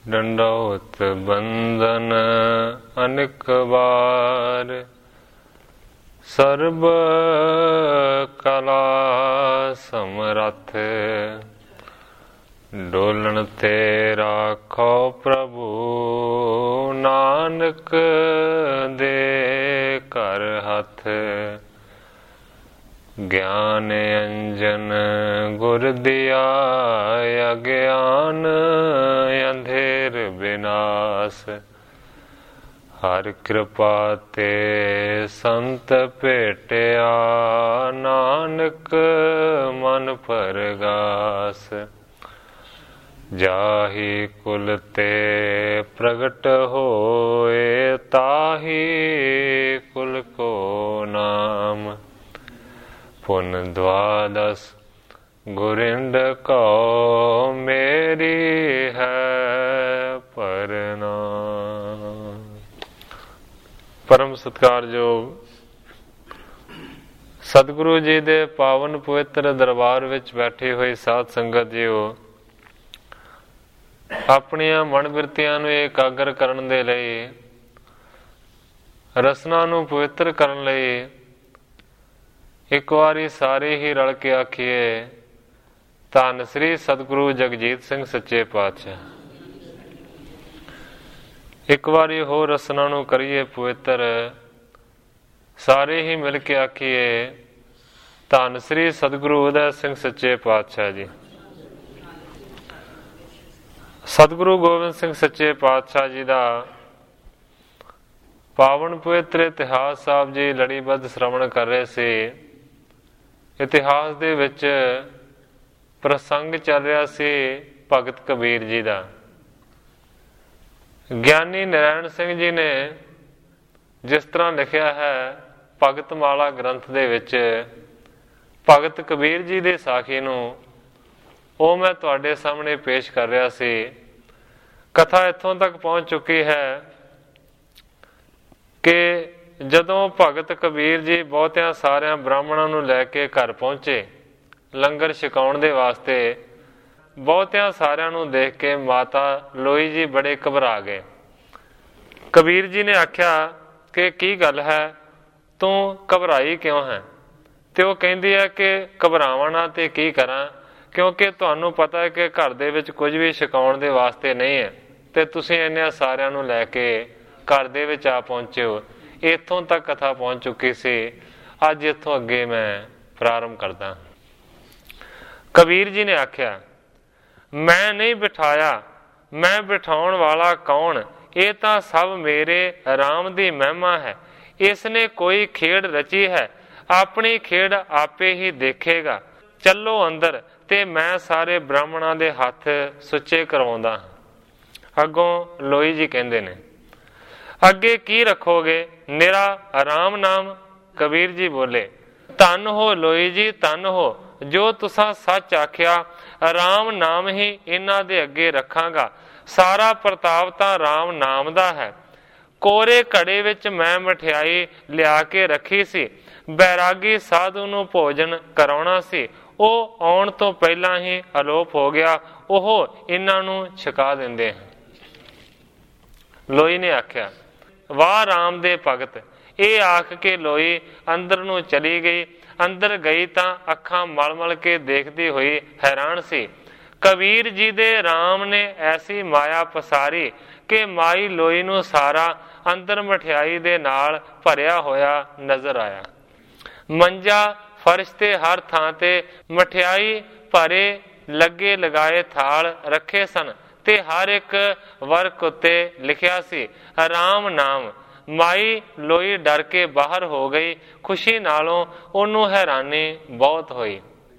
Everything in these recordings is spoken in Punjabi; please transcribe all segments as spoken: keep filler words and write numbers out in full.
ਡੰਡੌਤ ਬੰਦਨ ਅਨੇਕ ਵਾਰ, ਸਰਬ ਕਲਾ ਸਮਰੱਥ, ਡੋਲਣ ਤੇ ਰਾਖੋ ਪ੍ਰਭੂ, ਨਾਨਕ ਦੇ ਘਰ ਹੱਥ। ਗਿਆਨ ਅੰਜਨ ਗੁਰ ਦਿਆ, ਅਗਿਆਨ ਅੰਧੇਰ ਬਿਨਾਸ਼। ਹਰ ਕਿਰਪਾ ਤੇ ਸੰਤ ਭੇਟਿਆ, ਨਾਨਕ ਮਨ ਪਰਗਾਸ। ਜਾਹੀ ਕੁਲ ਤੇ ਪ੍ਰਗਟ ਹੋਏ, ਤਾਹੀ ਕੁਲ ਕੋ ਨਾਮ। ਪੁਨ ਦਵਾਦਸ ਗੁਰਿੰਦ ਕਉ, ਮੇਰੀ ਹੈ ਪ੍ਰਣਾਮ। ਪਰਮ ਸਤਿਕਾਰਯੋਗ ਸਤਿਗੁਰੂ ਜੀ ਦੇ ਪਾਵਨ ਪਵਿੱਤਰ ਦਰਬਾਰ ਵਿੱਚ ਬੈਠੀ ਹੋਈ ਸਾਧ ਸੰਗਤ ਜੀਓ, ਆਪਣੀਆਂ ਮਨ ਬਿਰਤੀਆਂ ਨੂੰ ਇਕਾਗਰ ਕਰਨ ਦੇ ਲਈ, ਰਸਨਾ ਨੂੰ ਪਵਿੱਤਰ ਕਰਨ ਲਈ ਇੱਕ ਵਾਰੀ ਸਾਰੇ ਹੀ ਰਲ ਕੇ ਆਖੀਏ, ਧੰਨ ਸ੍ਰੀ ਸਤਿਗੁਰੂ ਜਗਜੀਤ ਸਿੰਘ ਸੱਚੇ ਪਾਤਸ਼ਾਹ। ਇੱਕ ਵਾਰੀ ਹੋਰ ਰਸਨਾ ਨੂੰ ਕਰੀਏ ਪਵਿੱਤਰ, ਸਾਰੇ ਹੀ ਮਿਲ ਕੇ ਆਖੀਏ, ਧੰਨ ਸ੍ਰੀ ਸਤਿਗੁਰੂ ਉਦੈ ਸਿੰਘ ਸੱਚੇ ਪਾਤਸ਼ਾਹ ਜੀ। ਸਤਿਗੁਰੂ ਗੋਬਿੰਦ ਸਿੰਘ ਸੱਚੇ ਪਾਤਸ਼ਾਹ ਜੀ ਦਾ ਪਾਵਨ ਪਵਿੱਤਰ ਇਤਿਹਾਸ ਸਾਹਿਬ ਜੀ ਲੜੀਬੱਧ ਸ਼੍ਰਵਣ ਕਰ ਰਹੇ ਸੀ। ਇਤਿਹਾਸ ਦੇ ਵਿੱਚ ਪ੍ਰਸੰਗ ਚੱਲ ਰਿਹਾ ਸੀ ਭਗਤ ਕਬੀਰ ਜੀ ਦਾ। ਗਿਆਨੀ ਨਰੈਣ ਸਿੰਘ ਜੀ ਨੇ ਜਿਸ ਤਰ੍ਹਾਂ ਲਿਖਿਆ ਹੈ ਭਗਤ ਮਾਲਾ ਗ੍ਰੰਥ ਦੇ ਵਿੱਚ, ਭਗਤ ਕਬੀਰ ਜੀ ਦੇ ਸਾਖੀ ਨੂੰ, ਉਹ ਮੈਂ ਤੁਹਾਡੇ ਸਾਹਮਣੇ ਪੇਸ਼ ਕਰ ਰਿਹਾ ਸੀ। ਕਥਾ ਇੱਥੋਂ ਤੱਕ ਪਹੁੰਚ ਚੁੱਕੀ ਹੈ ਕਿ ਜਦੋਂ ਭਗਤ ਕਬੀਰ ਜੀ ਬਹੁਤਿਆਂ ਸਾਰਿਆਂ ਬ੍ਰਾਹਮਣਾਂ ਨੂੰ ਲੈ ਕੇ ਘਰ ਪਹੁੰਚੇ ਲੰਗਰ ਛਕਾਉਣ ਦੇ ਵਾਸਤੇ, ਬਹੁਤਿਆਂ ਸਾਰਿਆਂ ਨੂੰ ਦੇਖ ਕੇ ਮਾਤਾ ਲੋਈ ਜੀ ਬੜੇ ਘਬਰਾ ਗਏ। ਕਬੀਰ ਜੀ ਨੇ ਆਖਿਆ ਕਿ ਕੀ ਗੱਲ ਹੈ, ਤੂੰ ਘਬਰਾਈ ਕਿਉਂ ਹੈ? ਤੇ ਉਹ ਕਹਿੰਦੀ ਹੈ ਕਿ ਘਬਰਾਵਾਂ ਨਾ ਤੇ ਕੀ ਕਰਾਂ, ਕਿਉਂਕਿ ਤੁਹਾਨੂੰ ਪਤਾ ਹੈ ਕਿ ਘਰ ਦੇ ਵਿੱਚ ਕੁਝ ਵੀ ਛਕਾਉਣ ਦੇ ਵਾਸਤੇ ਨਹੀਂ ਹੈ, ਤੇ ਤੁਸੀਂ ਇੰਨਿਆਂ ਸਾਰਿਆਂ ਨੂੰ ਲੈ ਕੇ ਘਰ ਦੇ ਵਿੱਚ ਆ ਪਹੁੰਚੇ ਹੋ। ਇੱਥੋਂ ਤੱਕ ਕਥਾ ਪਹੁੰਚ ਚੁੱਕੀ ਸੀ। ਅੱਜ ਇੱਥੋਂ ਅੱਗੇ ਮੈਂ ਪ੍ਰਾਰੰਭ ਕਰਦਾ। ਕਬੀਰ ਜੀ ਨੇ ਆਖਿਆ, ਮੈਂ ਨਹੀਂ ਬਿਠਾਇਆ, ਮੈਂ ਬਿਠਾਉਣ ਵਾਲਾ ਕੌਣ? ਇਹ ਤਾਂ ਸਭ ਮੇਰੇ ਰਾਮ ਦੀ ਮਹਿਮਾ ਹੈ। ਇਸ ਨੇ ਕੋਈ ਖੇਡ ਰਚੀ ਹੈ, ਆਪਣੀ ਖੇਡ ਆਪੇ ਹੀ ਦੇਖੇਗਾ। ਚੱਲੋ ਅੰਦਰ ਤੇ ਮੈਂ ਸਾਰੇ ਬ੍ਰਾਹਮਣਾਂ ਦੇ ਹੱਥ ਸੁੱਚੇ ਕਰਵਾਉਂਦਾ ਹਾਂ। ਅੱਗੋਂ ਲੋਈ ਜੀ ਕਹਿੰਦੇ ਨੇ, ਅੱਗੇ ਕੀ ਰੱਖੋਗੇ? ਨਿਰਾ ਰਾਮ ਨਾਮ। ਕਬੀਰ ਜੀ ਬੋਲੇ, ਧੰਨ ਹੋ ਲੋਈ ਜੀ, ਧੰਨ ਹੋ, ਜੋ ਤੁਸਾਂ ਸੱਚ ਆਖਿਆ, ਰਾਮ ਨਾਮ ਹੀ ਇਹਨਾਂ ਦੇ ਅੱਗੇ ਰੱਖਾਂਗਾ। ਸਾਰਾ ਪ੍ਰਤਾਪ ਤਾਂ ਰਾਮ ਨਾਮ ਦਾ ਹੈ। ਕੋਰੇ ਘੜੇ ਵਿੱਚ ਮੈਂ ਮਠਿਆਈ ਲਿਆ ਕੇ ਰੱਖੀ ਸੀ, ਬੈਰਾਗੀ ਸਾਧੂ ਨੂੰ ਭੋਜਨ ਕਰਾਉਣਾ ਸੀ, ਉਹ ਆਉਣ ਤੋਂ ਪਹਿਲਾਂ ਹੀ ਅਲੋਪ ਹੋ ਗਿਆ, ਉਹ ਇਹਨਾਂ ਨੂੰ ਛਕਾ ਦਿੰਦੇ ਹਨ। ਲੋਈ ਨੇ ਆਖਿਆ, ਵਾਹ ਰਾਮ ਦੇ ਭਗਤ। ਇਹ ਆਖ ਕੇ ਲੋਈ ਅੰਦਰ ਨੂੰ ਚਲੀ ਗਈ। ਅੰਦਰ ਗਈ ਤਾਂ ਅੱਖਾਂ ਮਲ ਮਲ ਕੇ ਦੇਖਦੀ ਹੋਈ ਹੈਰਾਨ ਸੀ। ਕਬੀਰ ਜੀ ਦੇ ਰਾਮ ਨੇ ਐਸੀ ਮਾਇਆ ਪਸਾਰੀ ਕਿ ਮਾਈ ਲੋਈ ਨੂੰ ਸਾਰਾ ਅੰਦਰ ਮਠਿਆਈ ਦੇ ਨਾਲ ਭਰਿਆ ਹੋਇਆ ਨਜ਼ਰ ਆਇਆ। ਮੰਜਾ, ਫਰਸ਼ ਤੇ ਹਰ ਥਾਂ ਤੇ ਮਠਿਆਈ ਭਰੇ ਲੱਗੇ ਲਗਾਏ ਥਾਲ ਰੱਖੇ ਸਨ ਤੇ ਹਰ ਇੱਕ ਵਰਕ ਉੱਤੇ ਲਿਖਿਆ ਸੀ ਰਾਮ ਨਾਮ। ਮਾਈ ਲੋਈ ਡਰ ਕੇ ਬਾਹਰ ਹੋ ਗਈ। ਖੁਸ਼ੀ ਨਾਲੋਂ ਉਹਨੂੰ ਹੈਰਾਨੀ ਬਹੁਤ ਹੋਈ।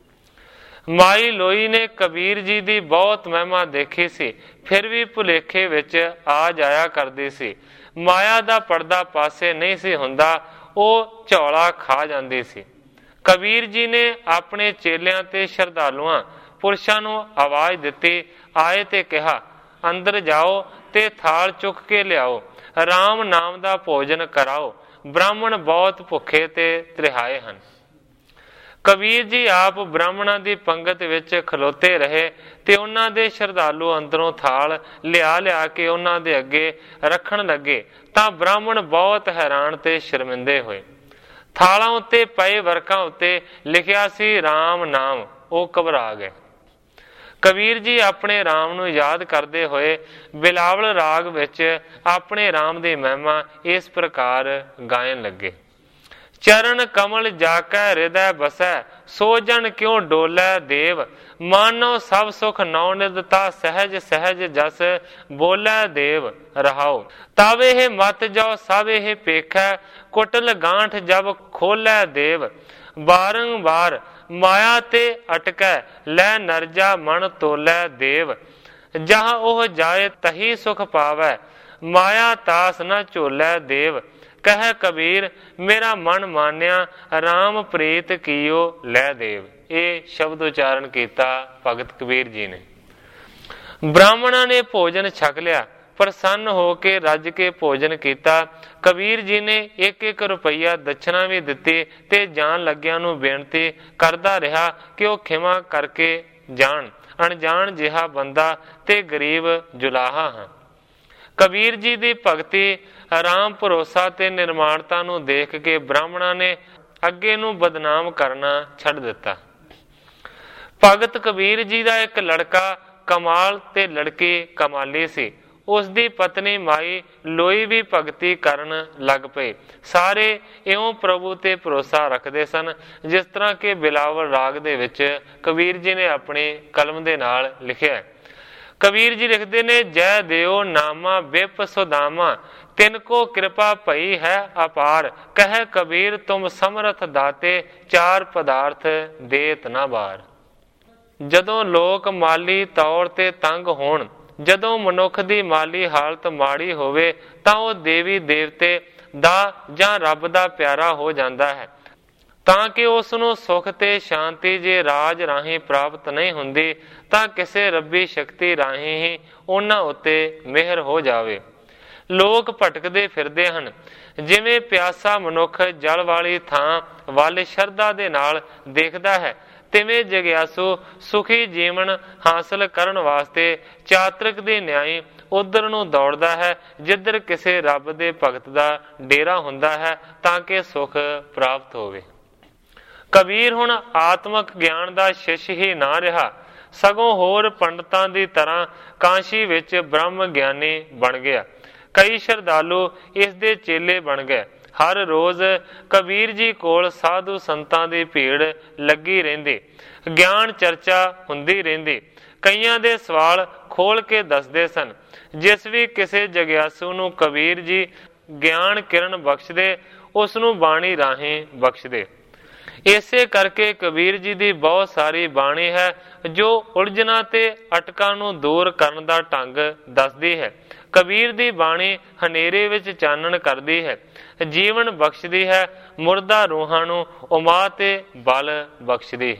ਮਾਈ ਲੋਈ ਨੇ ਕਬੀਰ ਜੀ ਦੀ ਬਹੁਤ ਮਹਿਮਾ ਦੇਖੀ ਸੀ, ਫਿਰ ਵੀ ਭੁਲੇਖੇ ਵਿੱਚ ਆ ਜਾਇਆ ਕਰਦੀ ਸੀ। ਮਾਇਆ ਦਾ ਪਰਦਾ ਪਾਸੇ ਨਹੀਂ ਸੀ ਹੁੰਦਾ, ਉਹ ਝੋਲਾ ਖਾ ਜਾਂਦੀ ਸੀ। ਕਬੀਰ ਜੀ ਨੇ ਆਪਣੇ ਚੇਲਿਆਂ ਤੇ ਸ਼ਰਧਾਲੂਆਂ ਪੁਰਸ਼ਾਂ ਨੂੰ ਆਵਾਜ਼ ਦਿੱਤੀ, ਆਏ ਤੇ ਕਿਹਾ, ਅੰਦਰ ਜਾਓ ਤੇ ਥਾਲ ਚੁੱਕ ਕੇ ਲਿਆਓ, ਰਾਮ ਨਾਮ ਦਾ ਭੋਜਨ ਕਰਾਓ, ਬ੍ਰਾਹਮਣ ਬਹੁਤ ਭੁੱਖੇ ਤੇ ਤ੍ਰਿਹਾਏ ਹਨ। ਕਬੀਰ ਜੀ ਆਪ ਬ੍ਰਾਹਮਣਾਂ ਦੀ ਪੰਗਤ ਵਿੱਚ ਖਲੋਤੇ ਰਹੇ ਤੇ ਉਹਨਾਂ ਦੇ ਸ਼ਰਧਾਲੂ ਅੰਦਰੋਂ ਥਾਲ ਲਿਆ ਲਿਆ ਕੇ ਉਹਨਾਂ ਦੇ ਅੱਗੇ ਰੱਖਣ ਲੱਗੇ ਤਾਂ ਬ੍ਰਾਹਮਣ ਬਹੁਤ ਹੈਰਾਨ ਤੇ ਸ਼ਰਮਿੰਦੇ ਹੋਏ। ਥਾਲਾਂ ਉੱਤੇ ਪਏ ਵਰਕਾਂ ਉੱਤੇ ਲਿਖਿਆ ਸੀ ਰਾਮ ਨਾਮ। ਉਹ ਘਬਰਾ ਗਏ। ਕਬੀਰ ਜੀ ਆਪਣੇ ਰਾਮ ਨੂੰ ਯਾਦ ਕਰਦੇ ਹੋਏ ਬਿਲਾਵਲ ਰਾਗ ਵਿੱਚ ਆਪਣੇ ਰਾਮ ਦੀ ਮਹਿਮਾ ਇਸ ਪ੍ਰਕਾਰ ਗਾਇਨ ਲੱਗੇ। ਚਰਨ ਕਮਲ ਜਾਕੈ ਹਿਰਦੈ ਬਸੈ, ਸੋ ਜਨ ਕਿਉ ਡੋਲੈ ਦੇਵ। ਮਾਨੋ ਸਭ ਸੁਖ ਨੌ ਨਿਦਤਾ, ਸਹਿਜ ਸਹਿਜ ਜਸ ਬੋਲੈ ਦੇਵ। ਰਹਾਉ ਤਬ ਇਹ ਮਤ ਜਾਓ ਸਭ ਇਹ ਪੇਖੈ, ਕੁਟਲ ਗਾਂਠ ਜਬ ਖੋਲੈ ਦੇਵ। ਬਾਰੰਬਾਰ ਮਾਇਆ ਤੇ ਅਟਕੈ, ਲੈ ਨਰਜਾ ਮਨ ਤੋਲੈ ਦੇਵ। ਜਹਾਂ ਉਹ ਜਾਏ ਤਹੀ ਸੁਖ ਪਾਵੈ, ਮਾਇਆ ਤਾਸ ਨ ਝੋਲੈ ਦੇਵ। ਕਹਿ ਕਬੀਰ ਮੇਰਾ ਮਨ ਮਾਨਿਆ, ਰਾਮ ਪ੍ਰੀਤ ਕੀਓ ਲੈ ਦੇਵ। ਇਹ ਸ਼ਬਦ ਉਚਾਰਨ ਕੀਤਾ ਭਗਤ ਕਬੀਰ ਜੀ ਨੇ। ਬ੍ਰਾਹਮਣਾਂ ਨੇ ਭੋਜਨ ਛਕ ਲਿਆ, ਪ੍ਰਸੰਨ ਹੋ ਕੇ ਰੱਜ ਕੇ ਭੋਜਨ ਕੀਤਾ। ਕਬੀਰ ਜੀ ਨੇ ਇੱਕ ਇੱਕ ਰੁਪਈਆ ਦਛਨਾ ਵੀ ਦਿੱਤੀ ਤੇ ਜਾਣ ਲੱਗਿਆਂ ਨੂੰ ਬੇਨਤੀ ਕਰਦਾ ਰਿਹਾ ਕਿ ਉਹ ਖਿਮਾ ਕਰਕੇ ਜਾਣ, ਅਣਜਾਣ ਜਿਹਾ ਬੰਦਾ ਤੇ ਗਰੀਬ ਜੁਲਾਹਾ ਹਾਂ। ਕਬੀਰ ਜੀ ਦੀ ਭਗਤੀ, ਆਰਾਮ, ਭਰੋਸਾ ਤੇ ਨਿਰਮਾਣਤਾ ਨੂੰ ਦੇਖ ਕੇ ਬ੍ਰਾਹਮਣਾਂ ਨੇ ਅੱਗੇ ਨੂੰ ਬਦਨਾਮ ਕਰਨਾ ਛੱਡ ਦਿੱਤਾ। ਭਗਤ ਕਬੀਰ ਜੀ ਦਾ ਇੱਕ ਲੜਕਾ ਕਮਾਲ ਤੇ ਲੜਕੀ ਕਮਾਲੀ ਸੀ। ਉਸ ਦੀ ਪਤਨੀ ਮਾਈ ਲੋਈ ਵੀ ਭਗਤੀ ਕਰਨ ਲੱਗ ਪਏ। ਸਾਰੇ ਇਉਂ ਪ੍ਰਭੂ ਤੇ ਭਰੋਸਾ ਰੱਖਦੇ ਸਨ ਜਿਸ ਤਰ੍ਹਾਂ ਕਿ ਬਿਲਾਵਲ ਰਾਗ ਦੇ ਵਿੱਚ ਕਬੀਰ ਜੀ ਨੇ ਆਪਣੀ ਕਲਮ ਦੇ ਨਾਲ ਲਿਖਿਆ। ਕਬੀਰ ਜੀ ਲਿਖਦੇ ਨੇ, ਜੈ ਦਿਓ ਨਾਮਾ ਬਿਪ ਸੁਦਾਮਾ, ਤਿਨ ਕੋ ਕਿਰਪਾ ਭਈ ਹੈ ਅਪਾਰ। ਕਹਿ ਕਬੀਰ ਤੁਮ ਸਮਰਥ ਦਾਤੇ, ਚਾਰ ਪਦਾਰਥ ਦੇਤ ਨਾ ਬਾਰ। ਜਦੋਂ ਲੋਕ ਮਾਲੀ ਤੌਰ ਤੇ ਤੰਗ ਹੋਣ, ਜਦੋਂ ਮਨੁੱਖ ਦੀ ਮਾਲੀ ਹਾਲਤ ਮਾੜੀ ਹੋਵੇ ਤਾਂ ਉਹ ਦੇਵੀ ਦੇਵਤੇ ਦਾ ਜਾਂ ਰੱਬ ਦਾ ਪਿਆਰਾ ਹੋ ਜਾਂਦਾ ਹੈ, ਤਾਂ ਕਿ ਉਸ ਨੂੰ ਸੁਖ ਤੇ ਸ਼ਾਂਤੀ ਜੇ ਰਾਜ ਰਾਹੀਂ ਪ੍ਰਾਪਤ ਨਹੀਂ ਹੁੰਦੀ ਤਾਂ ਕਿਸੇ ਰੱਬੀ ਸ਼ਕਤੀ ਰਾਹੀਂ ਹੀ ਉਹਨਾਂ ਉੱਤੇ ਮਿਹਰ ਹੋ ਜਾਵੇ। ਲੋਕ ਭਟਕਦੇ ਫਿਰਦੇ ਹਨ। ਜਿਵੇਂ ਪਿਆਸਾ ਮਨੁੱਖ ਜਲ ਵਾਲੀ ਥਾਂ ਵੱਲ ਸ਼ਰਧਾ ਦੇ ਨਾਲ ਦੇਖਦਾ ਹੈ, ਤਿਵੇਂ ਜਗਿਆਸੂ ਸੁਖੀ ਜੀਵਨ ਹਾਸਲ ਕਰਨ ਵਾਸਤੇ ਚਾਤਰਿਕ ਦੇ ਨਿਆਈ ਉਧਰ ਨੂੰ ਦੌੜਦਾ ਹੈ ਜਿੱਧਰ ਕਿਸੇ ਰੱਬ ਦੇ ਭਗਤ ਦਾ ਡੇਰਾ ਹੁੰਦਾ ਹੈ ਤਾਂ ਕਿ ਸੁਖ ਪ੍ਰਾਪਤ ਹੋਵੇ। ਕਬੀਰ ਹੁਣ ਆਤਮਕ ਗਿਆਨ ਦਾ ਸ਼ਿਸ਼ ਹੀ ਨਾ ਰਿਹਾ, ਸਗੋਂ ਹੋਰ ਪੰਡਤਾਂ ਦੀ ਤਰ੍ਹਾਂ ਕਾਂਸ਼ੀ ਵਿੱਚ ਬ੍ਰਹਮ ਗਿਆਨੀ ਬਣ ਗਿਆ। ਕਈ ਸ਼ਰਧਾਲੂ ਇਸ ਦੇ ਚੇਲੇ ਬਣ ਗਏ। ਹਰ ਰੋਜ਼ ਕਬੀਰ ਜੀ ਕੋਲ ਸਾਧੂ ਸੰਤਾਂ ਦੀ ਭੀੜ ਲੱਗੀ ਰਹਿੰਦੀ, ਗਿਆਨ ਚਰਚਾ ਹੁੰਦੀ ਰਹਿੰਦੀ। ਕਈਆਂ ਦੇ ਸਵਾਲ ਖੋਲ ਕੇ ਦੱਸਦੇ ਸਨ। ਜਿਸ ਵੀ ਕਿਸੇ ਜਗਿਆਸੂ ਨੂੰ ਕਬੀਰ ਜੀ ਗਿਆਨ ਕਿਰਨ ਬਖਸ਼ਦੇ, ਉਸ ਨੂੰ ਬਾਣੀ ਰਾਹੀਂ ਬਖਸ਼ਦੇ। ਇਸੇ ਕਰਕੇ ਕਬੀਰ ਜੀ ਦੀ ਬਹੁਤ ਸਾਰੀ ਬਾਣੀ ਹੈ ਜੋ ਉਲਝਣਾਂ ਤੇ ਅਟਕਾਂ ਨੂੰ ਦੂਰ ਕਰਨ ਦਾ ਢੰਗ ਦੱਸਦੀ ਹੈ। ਕਬੀਰ ਦੀ ਬਾਣੀ ਹਨੇਰੇ ਵਿੱਚ ਚਾਨਣ ਕਰਦੀ ਹੈ, ਜੀਵਨ ਬਖਸ਼ਦੀ ਹੈ, ਮੁਰਦਾ ਰੂਹਾਂ ਨੂੰ ਉਮਾ ਤੇ ਬਲ ਬਖਸ਼ਦੀ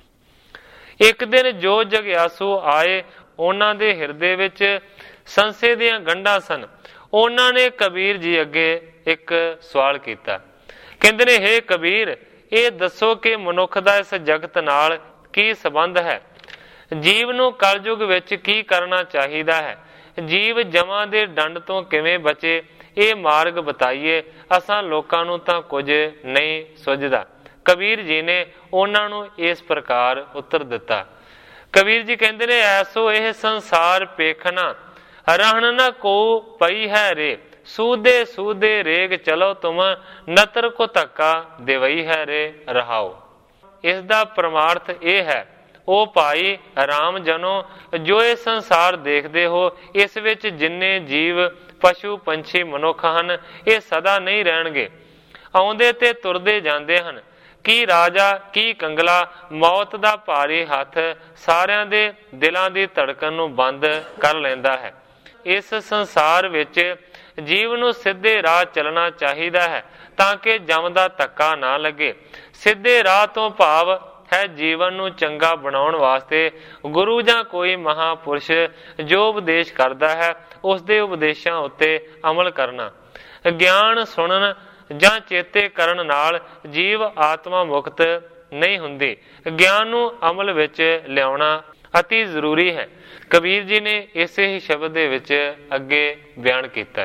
ਹੈ। ਇੱਕ ਦਿਨ ਜੋ ਜਗਿਆਸੂ ਆਏ, ਉਹਨਾਂ ਦੇ ਹਿਰਦੇ ਵਿੱਚ ਸੰਸ਼ੇ ਦੀਆਂ ਗੰਢਾਂ ਸਨ। ਉਹਨਾਂ ਨੇ ਕਬੀਰ ਜੀ ਅੱਗੇ ਇੱਕ ਸਵਾਲ ਕੀਤਾ। ਕਹਿੰਦੇ ਨੇ, ਹੇ ਕਬੀਰ, ਇਹ ਦੱਸੋ ਕਿ ਮਨੁੱਖ ਦਾ ਇਸ ਜਗਤ ਨਾਲ ਕੀ ਸੰਬੰਧ ਹੈ? ਜੀਵ ਨੂੰ ਕਲਯੁਗ ਵਿੱਚ ਕੀ ਕਰਨਾ ਚਾਹੀਦਾ ਹੈ? ਜੀਵ ਜਮਾਂ ਦੇ ਡੰਡ ਤੋਂ ਕਿਵੇਂ ਬਚੇ, ਇਹ ਮਾਰਗ ਬਤਾਈਏ। ਅਸਾਂ ਲੋਕਾਂ ਨੂੰ ਤਾਂ ਕੁਝ ਨਹੀਂ ਸੁਝਦਾ। ਕਬੀਰ ਜੀ ਨੇ ਉਹਨਾਂ ਨੂੰ ਇਸ ਪ੍ਰਕਾਰ ਉੱਤਰ ਦਿੱਤਾ। ਕਬੀਰ ਜੀ ਕਹਿੰਦੇ ਨੇ, ਐਸੋ ਇਹ ਸੰਸਾਰ ਪੇਖਣਾ, ਰਹਿਣ ਨਾ ਕੋ ਪਈ ਹੈ ਰੇ। ਸੂਦੇ ਸੂਦੇ ਰੇਗ ਚਲੋ ਤੁਮ, ਨਤਰ ਕੋ ਧੱਕਾ ਦੇਵਈ ਹੈ ਰੇ। ਰਹਾਓ। ਇਸ ਦਾ ਪਰਮਾਰਥ ਇਹ ਹੈ, ਉਹ ਭਾਈ ਰਾਮ ਜਨੋ, ਜੋ ਇਹ ਸੰਸਾਰ ਦੇਖਦੇ ਹੋ, ਇਸ ਵਿੱਚ ਜਿੰਨੇ ਜੀਵ ਪਸ਼ੂ ਪੰਛੀ ਮਨੁੱਖ ਹਨ, ਇਹ ਸਦਾ ਨਹੀਂ ਰਹਿਣਗੇ। ਆਉਂਦੇ ਤੇ ਤੁਰਦੇ ਜਾਂਦੇ ਹਨ। ਕੀ ਰਾਜਾ ਕੀ ਕੰਗਲਾ, ਮੌਤ ਦਾ ਭਾਰੀ ਹੱਥ ਸਾਰਿਆਂ ਦੇ ਦਿਲਾਂ ਦੀ ਧੜਕਣ ਨੂੰ ਬੰਦ ਕਰ ਲੈਂਦਾ ਹੈ। ਇਸ ਸੰਸਾਰ ਵਿੱਚ ਜੀਵ ਨੂੰ ਸਿੱਧੇ ਰਾਹ ਚੱਲਣਾ ਚਾਹੀਦਾ ਹੈ ਤਾਂ ਕਿ ਜਮ ਦਾ ਧੱਕਾ ਨਾ ਲੱਗੇ। ਸਿੱਧੇ ਰਾਹ ਤੋਂ ਭਾਵ ਹੈ ਜੀਵਨ ਨੂੰ ਚੰਗਾ ਬਣਾਉਣ ਵਾਸਤੇ ਗੁਰੂ ਜਾਂ ਕੋਈ ਮਹਾਪੁਰਸ਼ ਜੋ ਉਪਦੇਸ਼ ਕਰਦਾ ਹੈ, ਉਸ ਦੇ ਉਪਦੇਸ਼ਾਂ ਉੱਤੇ ਅਮਲ ਕਰਨਾ। ਗਿਆਨ ਸੁਣਨ ਜਾਂ ਚੇਤੇ ਕਰਨ ਨਾਲ ਜੀਵ ਆਤਮਾ ਮੁਕਤ ਨਹੀਂ ਹੁੰਦੀ। ਗਿਆਨ ਨੂੰ ਅਮਲ ਵਿੱਚ ਲਿਆਉਣਾ ਅਤੀ ਜ਼ਰੂਰੀ ਹੈ। ਕਬੀਰ ਜੀ ਨੇ ਇਸੇ ਹੀ ਸ਼ਬਦ ਦੇ ਵਿੱਚ ਅੱਗੇ ਬਿਆਨ ਕੀਤਾ,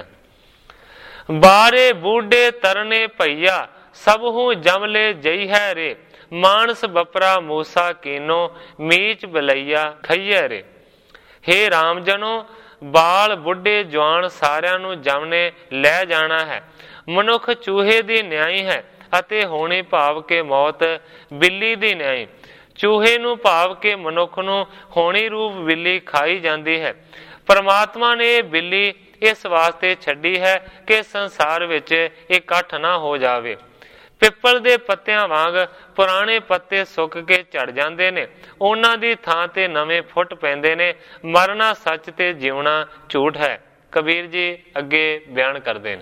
ਬਾਰੇ ਬੂਢੇ ਤਰਨੇ ਭਈਆ ਸਭਹੂ ਜਮਲੇ ਜਈ ਹੈ ਰੇ, ਮਾਨਸ ਬਪਰਾ ਮੂਸਾ ਕੀਨੋ ਮੀਚ ਬਲਈਆ ਖਈਏ ਰੇ। ਹੇ ਰਾਮ ਜਨੋ, ਬਾਲ ਬੁੱਢੇ ਜਵਾਨ ਸਾਰਿਆਂ ਨੂੰ ਜਮਨੇ ਲੈ ਜਾਣਾ ਹੈ। ਮਨੁੱਖ ਚੂਹੇ ਦੀ ਨਿਆਈ ਹੈ ਅਤੇ ਹੋਣੀ ਭਾਵ ਕੇ ਮੌਤ ਬਿੱਲੀ ਦੀ ਨਿਆਈ। ਚੂਹੇ ਨੂੰ ਭਾਵ ਕੇ ਮਨੁੱਖ ਨੂੰ ਹੋਣੀ ਰੂਪ ਬਿੱਲੀ ਖਾਈ ਜਾਂਦੀ ਹੈ। ਪਰਮਾਤਮਾ ਨੇ ਇਹ ਬਿੱਲੀ ਇਸ ਵਾਸਤੇ ਛੱਡੀ ਹੈ ਕਿ ਸੰਸਾਰ ਵਿੱਚ ਇਕੱਠ ਨਾ ਹੋ ਜਾਵੇ। ਪਿੱਪਲ ਦੇ ਪੱਤਿਆਂ ਵਾਂਗ ਪੁਰਾਣੇ ਪੱਤੇ ਸੁੱਕ ਕੇ ਝੜ ਜਾਂਦੇ ਨੇ, ਉਹਨਾਂ ਦੀ ਥਾਂ ਤੇ ਨਵੇਂ ਫੁੱਟ ਪੈਂਦੇ ਨੇ। ਮਰਨਾ ਸੱਚ ਤੇ ਜਿਉਣਾ ਝੂਠ ਹੈ। ਕਬੀਰ ਜੀ ਅੱਗੇ ਬਿਆਨ ਕਰਦੇ ਨੇ,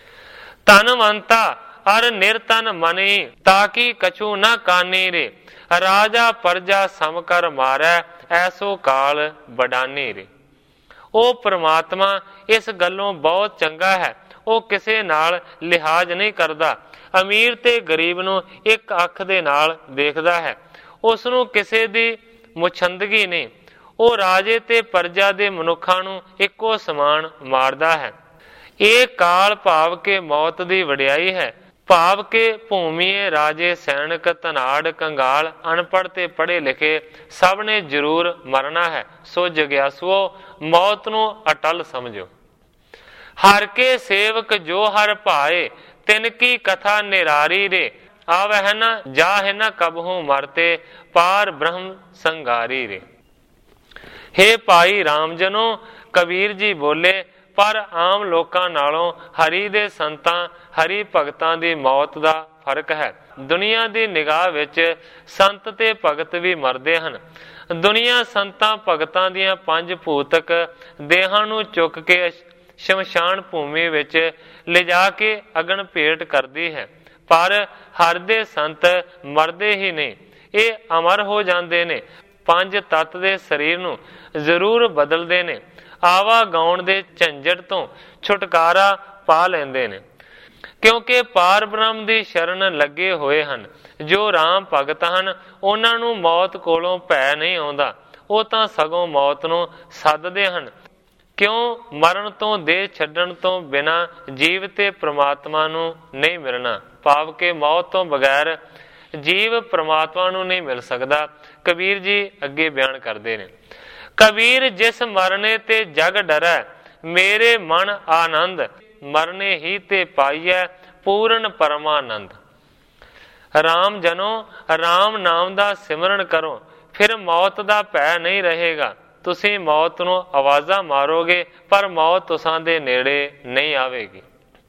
ਧਨਵੰਤਾ ਅਰ ਨਿਰਤਨ ਮਨੀ ਤਾਕੀ ਕਛੂ ਨਾ ਕਾਨੀ ਰੇ, ਰਾਜਾ ਪਰਜਾ ਸਮ ਕਰ ਮਾਰੈ ਐਸੋ ਕਾਲ ਬਡਾਨੀ ਰੇ। ਉਹ ਪ੍ਰਮਾਤਮਾ ਇਸ ਗੱਲੋਂ ਬਹੁਤ ਚੰਗਾ ਹੈ, ਉਹ ਕਿਸੇ ਨਾਲ ਲਿਹਾਜ਼ ਨਹੀਂ ਕਰਦਾ। ਅਮੀਰ ਤੇ ਗਰੀਬ ਨੂੰ ਇੱਕ ਅੱਖ ਦੇ ਨਾਲ ਦੇਖਦਾ ਹੈ, ਉਸ ਨੂੰ ਕਿਸੇ ਦੀ ਮੁਛੰਦਗੀ ਨਹੀਂ। ਉਹ ਰਾਜੇ ਤੇ ਪਰਜਾ ਦੇ ਮਨੁੱਖਾਂ ਨੂੰ ਇੱਕੋ ਸਮਾਨ ਮਾਰਦਾ ਹੈ। ਇਹ ਕਾਲ ਭਾਵ ਕੇ ਮੌਤ ਦੀ ਵਡਿਆਈ ਹੈ। ਭਾਵ ਕੇ ਭੂਮੀਏ ਰਾਜੇ ਸੈਨਿਕ ਧਨਾੜ ਕੰਗਾਲ ਅਨਪੜ੍ਹ ਤੇ ਪੜ੍ਹੇ ਲਿਖੇ ਸਭ ਨੇ ਜ਼ਰੂਰ ਮਰਨਾ ਹੈ। ਸੋ ਜਗਿਆਸੂਓ, ਮੌਤ ਨੂੰ ਅਟਲ ਸਮਝੋ। ਹਰ ਕੇ ਸੇਵਕ ਜੋ ਹਰ ਭਾਏ ਤਿਨ ਕੀ ਕਥਾ ਨਿਰਾਰੀ ਰੇ, ਆਵਹਿ ਨ ਜਾਹਿ ਨ ਕਬਹੂ ਮਰਤੇ ਪਾਰ ਬ੍ਰਹਮ ਸੰਗਾਰੀ ਰੇ। ਹੇ ਭਾਈ ਰਾਮ ਜਨੋ, ਕਬੀਰ ਜੀ ਬੋਲੇ, ਪਰ ਆਮ ਲੋਕਾਂ ਨਾਲੋਂ ਹਰੀ ਦੇ ਸੰਤਾਂ ਹਰੀ ਭਗਤਾਂ ਦੀ ਮੌਤ ਦਾ ਫਰਕ ਹੈ। ਦੁਨੀਆ ਦੀ ਨਿਗਾਹ ਵਿੱਚ ਸੰਤ ਤੇ ਭਗਤ ਵੀ ਮਰਦੇ ਹਨ। ਦੁਨੀਆ ਸੰਤਾਂ ਭਗਤਾਂ ਦੀਆਂ ਪੰਜ ਭੂਤਕ ਦੇਹਾਂ ਨੂੰ ਚੁੱਕ ਕੇ ਸ਼ਮਸ਼ਾਨ ਭੂਮੀ ਵਿੱਚ ਲਿਜਾ ਕੇ ਅਗਨ ਭੇਟ ਕਰਦੀ ਹੈ, ਪਰ ਹਰ ਦੇ ਸੰਤ ਮਰਦੇ ਹੀ ਨਹੀਂ, ਇਹ ਅਮਰ ਹੋ ਜਾਂਦੇ ਨੇ। ਪੰਜ ਤੱਤ ਦੇ ਸਰੀਰ ਨੂੰ ਜ਼ਰੂਰ ਬਦਲਦੇ ਨੇ, ਆਵਾ ਗਾਉਣ ਦੇ ਝੰਜਟ ਤੋਂ ਛੁਟਕਾਰਾ ਪਾ ਲੈਂਦੇ ਨੇ, ਕਿਉਂਕਿ ਪਾਰ ਬ੍ਰਹਮ ਦੀ ਸ਼ਰਨ ਲੱਗੇ ਹੋਏ ਹਨ। ਜੋ ਰਾਮ ਭਗਤ ਹਨ, ਉਹਨਾਂ ਨੂੰ ਮੌਤ ਕੋਲੋਂ ਭੈ ਨਹੀਂ ਆਉਂਦਾ, ਉਹ ਤਾਂ ਸਗੋਂ ਮੌਤ ਨੂੰ ਸੱਦਦੇ ਹਨ। ਕਿਉਂ? ਮਰਨ ਤੋਂ ਦੇਹ ਛੱਡਣ ਤੋਂ ਬਿਨਾਂ ਜੀਵ ਤੇ ਪ੍ਰਮਾਤਮਾ ਨੂੰ ਨਹੀਂ ਮਿਲਣਾ। ਭਾਵ ਕਿ ਮੌਤ ਤੋਂ ਬਗੈਰ ਜੀਵ ਪ੍ਰਮਾਤਮਾ ਨੂੰ ਨਹੀਂ ਮਿਲ ਸਕਦਾ। ਕਬੀਰ ਜੀ ਅੱਗੇ ਬਿਆਨ ਕਰਦੇ ਨੇ, ਕਬੀਰ ਜਿਸ ਮਰਨੇ ਤੇ ਜਗ ਡਰੈ, ਮੇਰੇ ਮਨ ਆਨੰਦ ਮਰਨੇ ਹੀ ਤੇ ਪਾਈਐ ਪੂਰਨ ਪਰਮਾਨੰਦ। ਰਾਮ ਜਨੋ, ਰਾਮ ਨਾਮ ਦਾ ਸਿਮਰਨ ਕਰੋ, ਫਿਰ ਮੌਤ ਦਾ ਭੈ ਨਹੀਂ ਰਹੇਗਾ। ਤੁਸੀਂ ਮੌਤ ਨੂੰ ਆਵਾਜ਼ਾਂ ਮਾਰੋਗੇ, ਪਰ ਮੌਤ ਤੁਸਾਂ ਦੇ ਨੇੜੇ ਨਹੀਂ ਆਵੇਗੀ।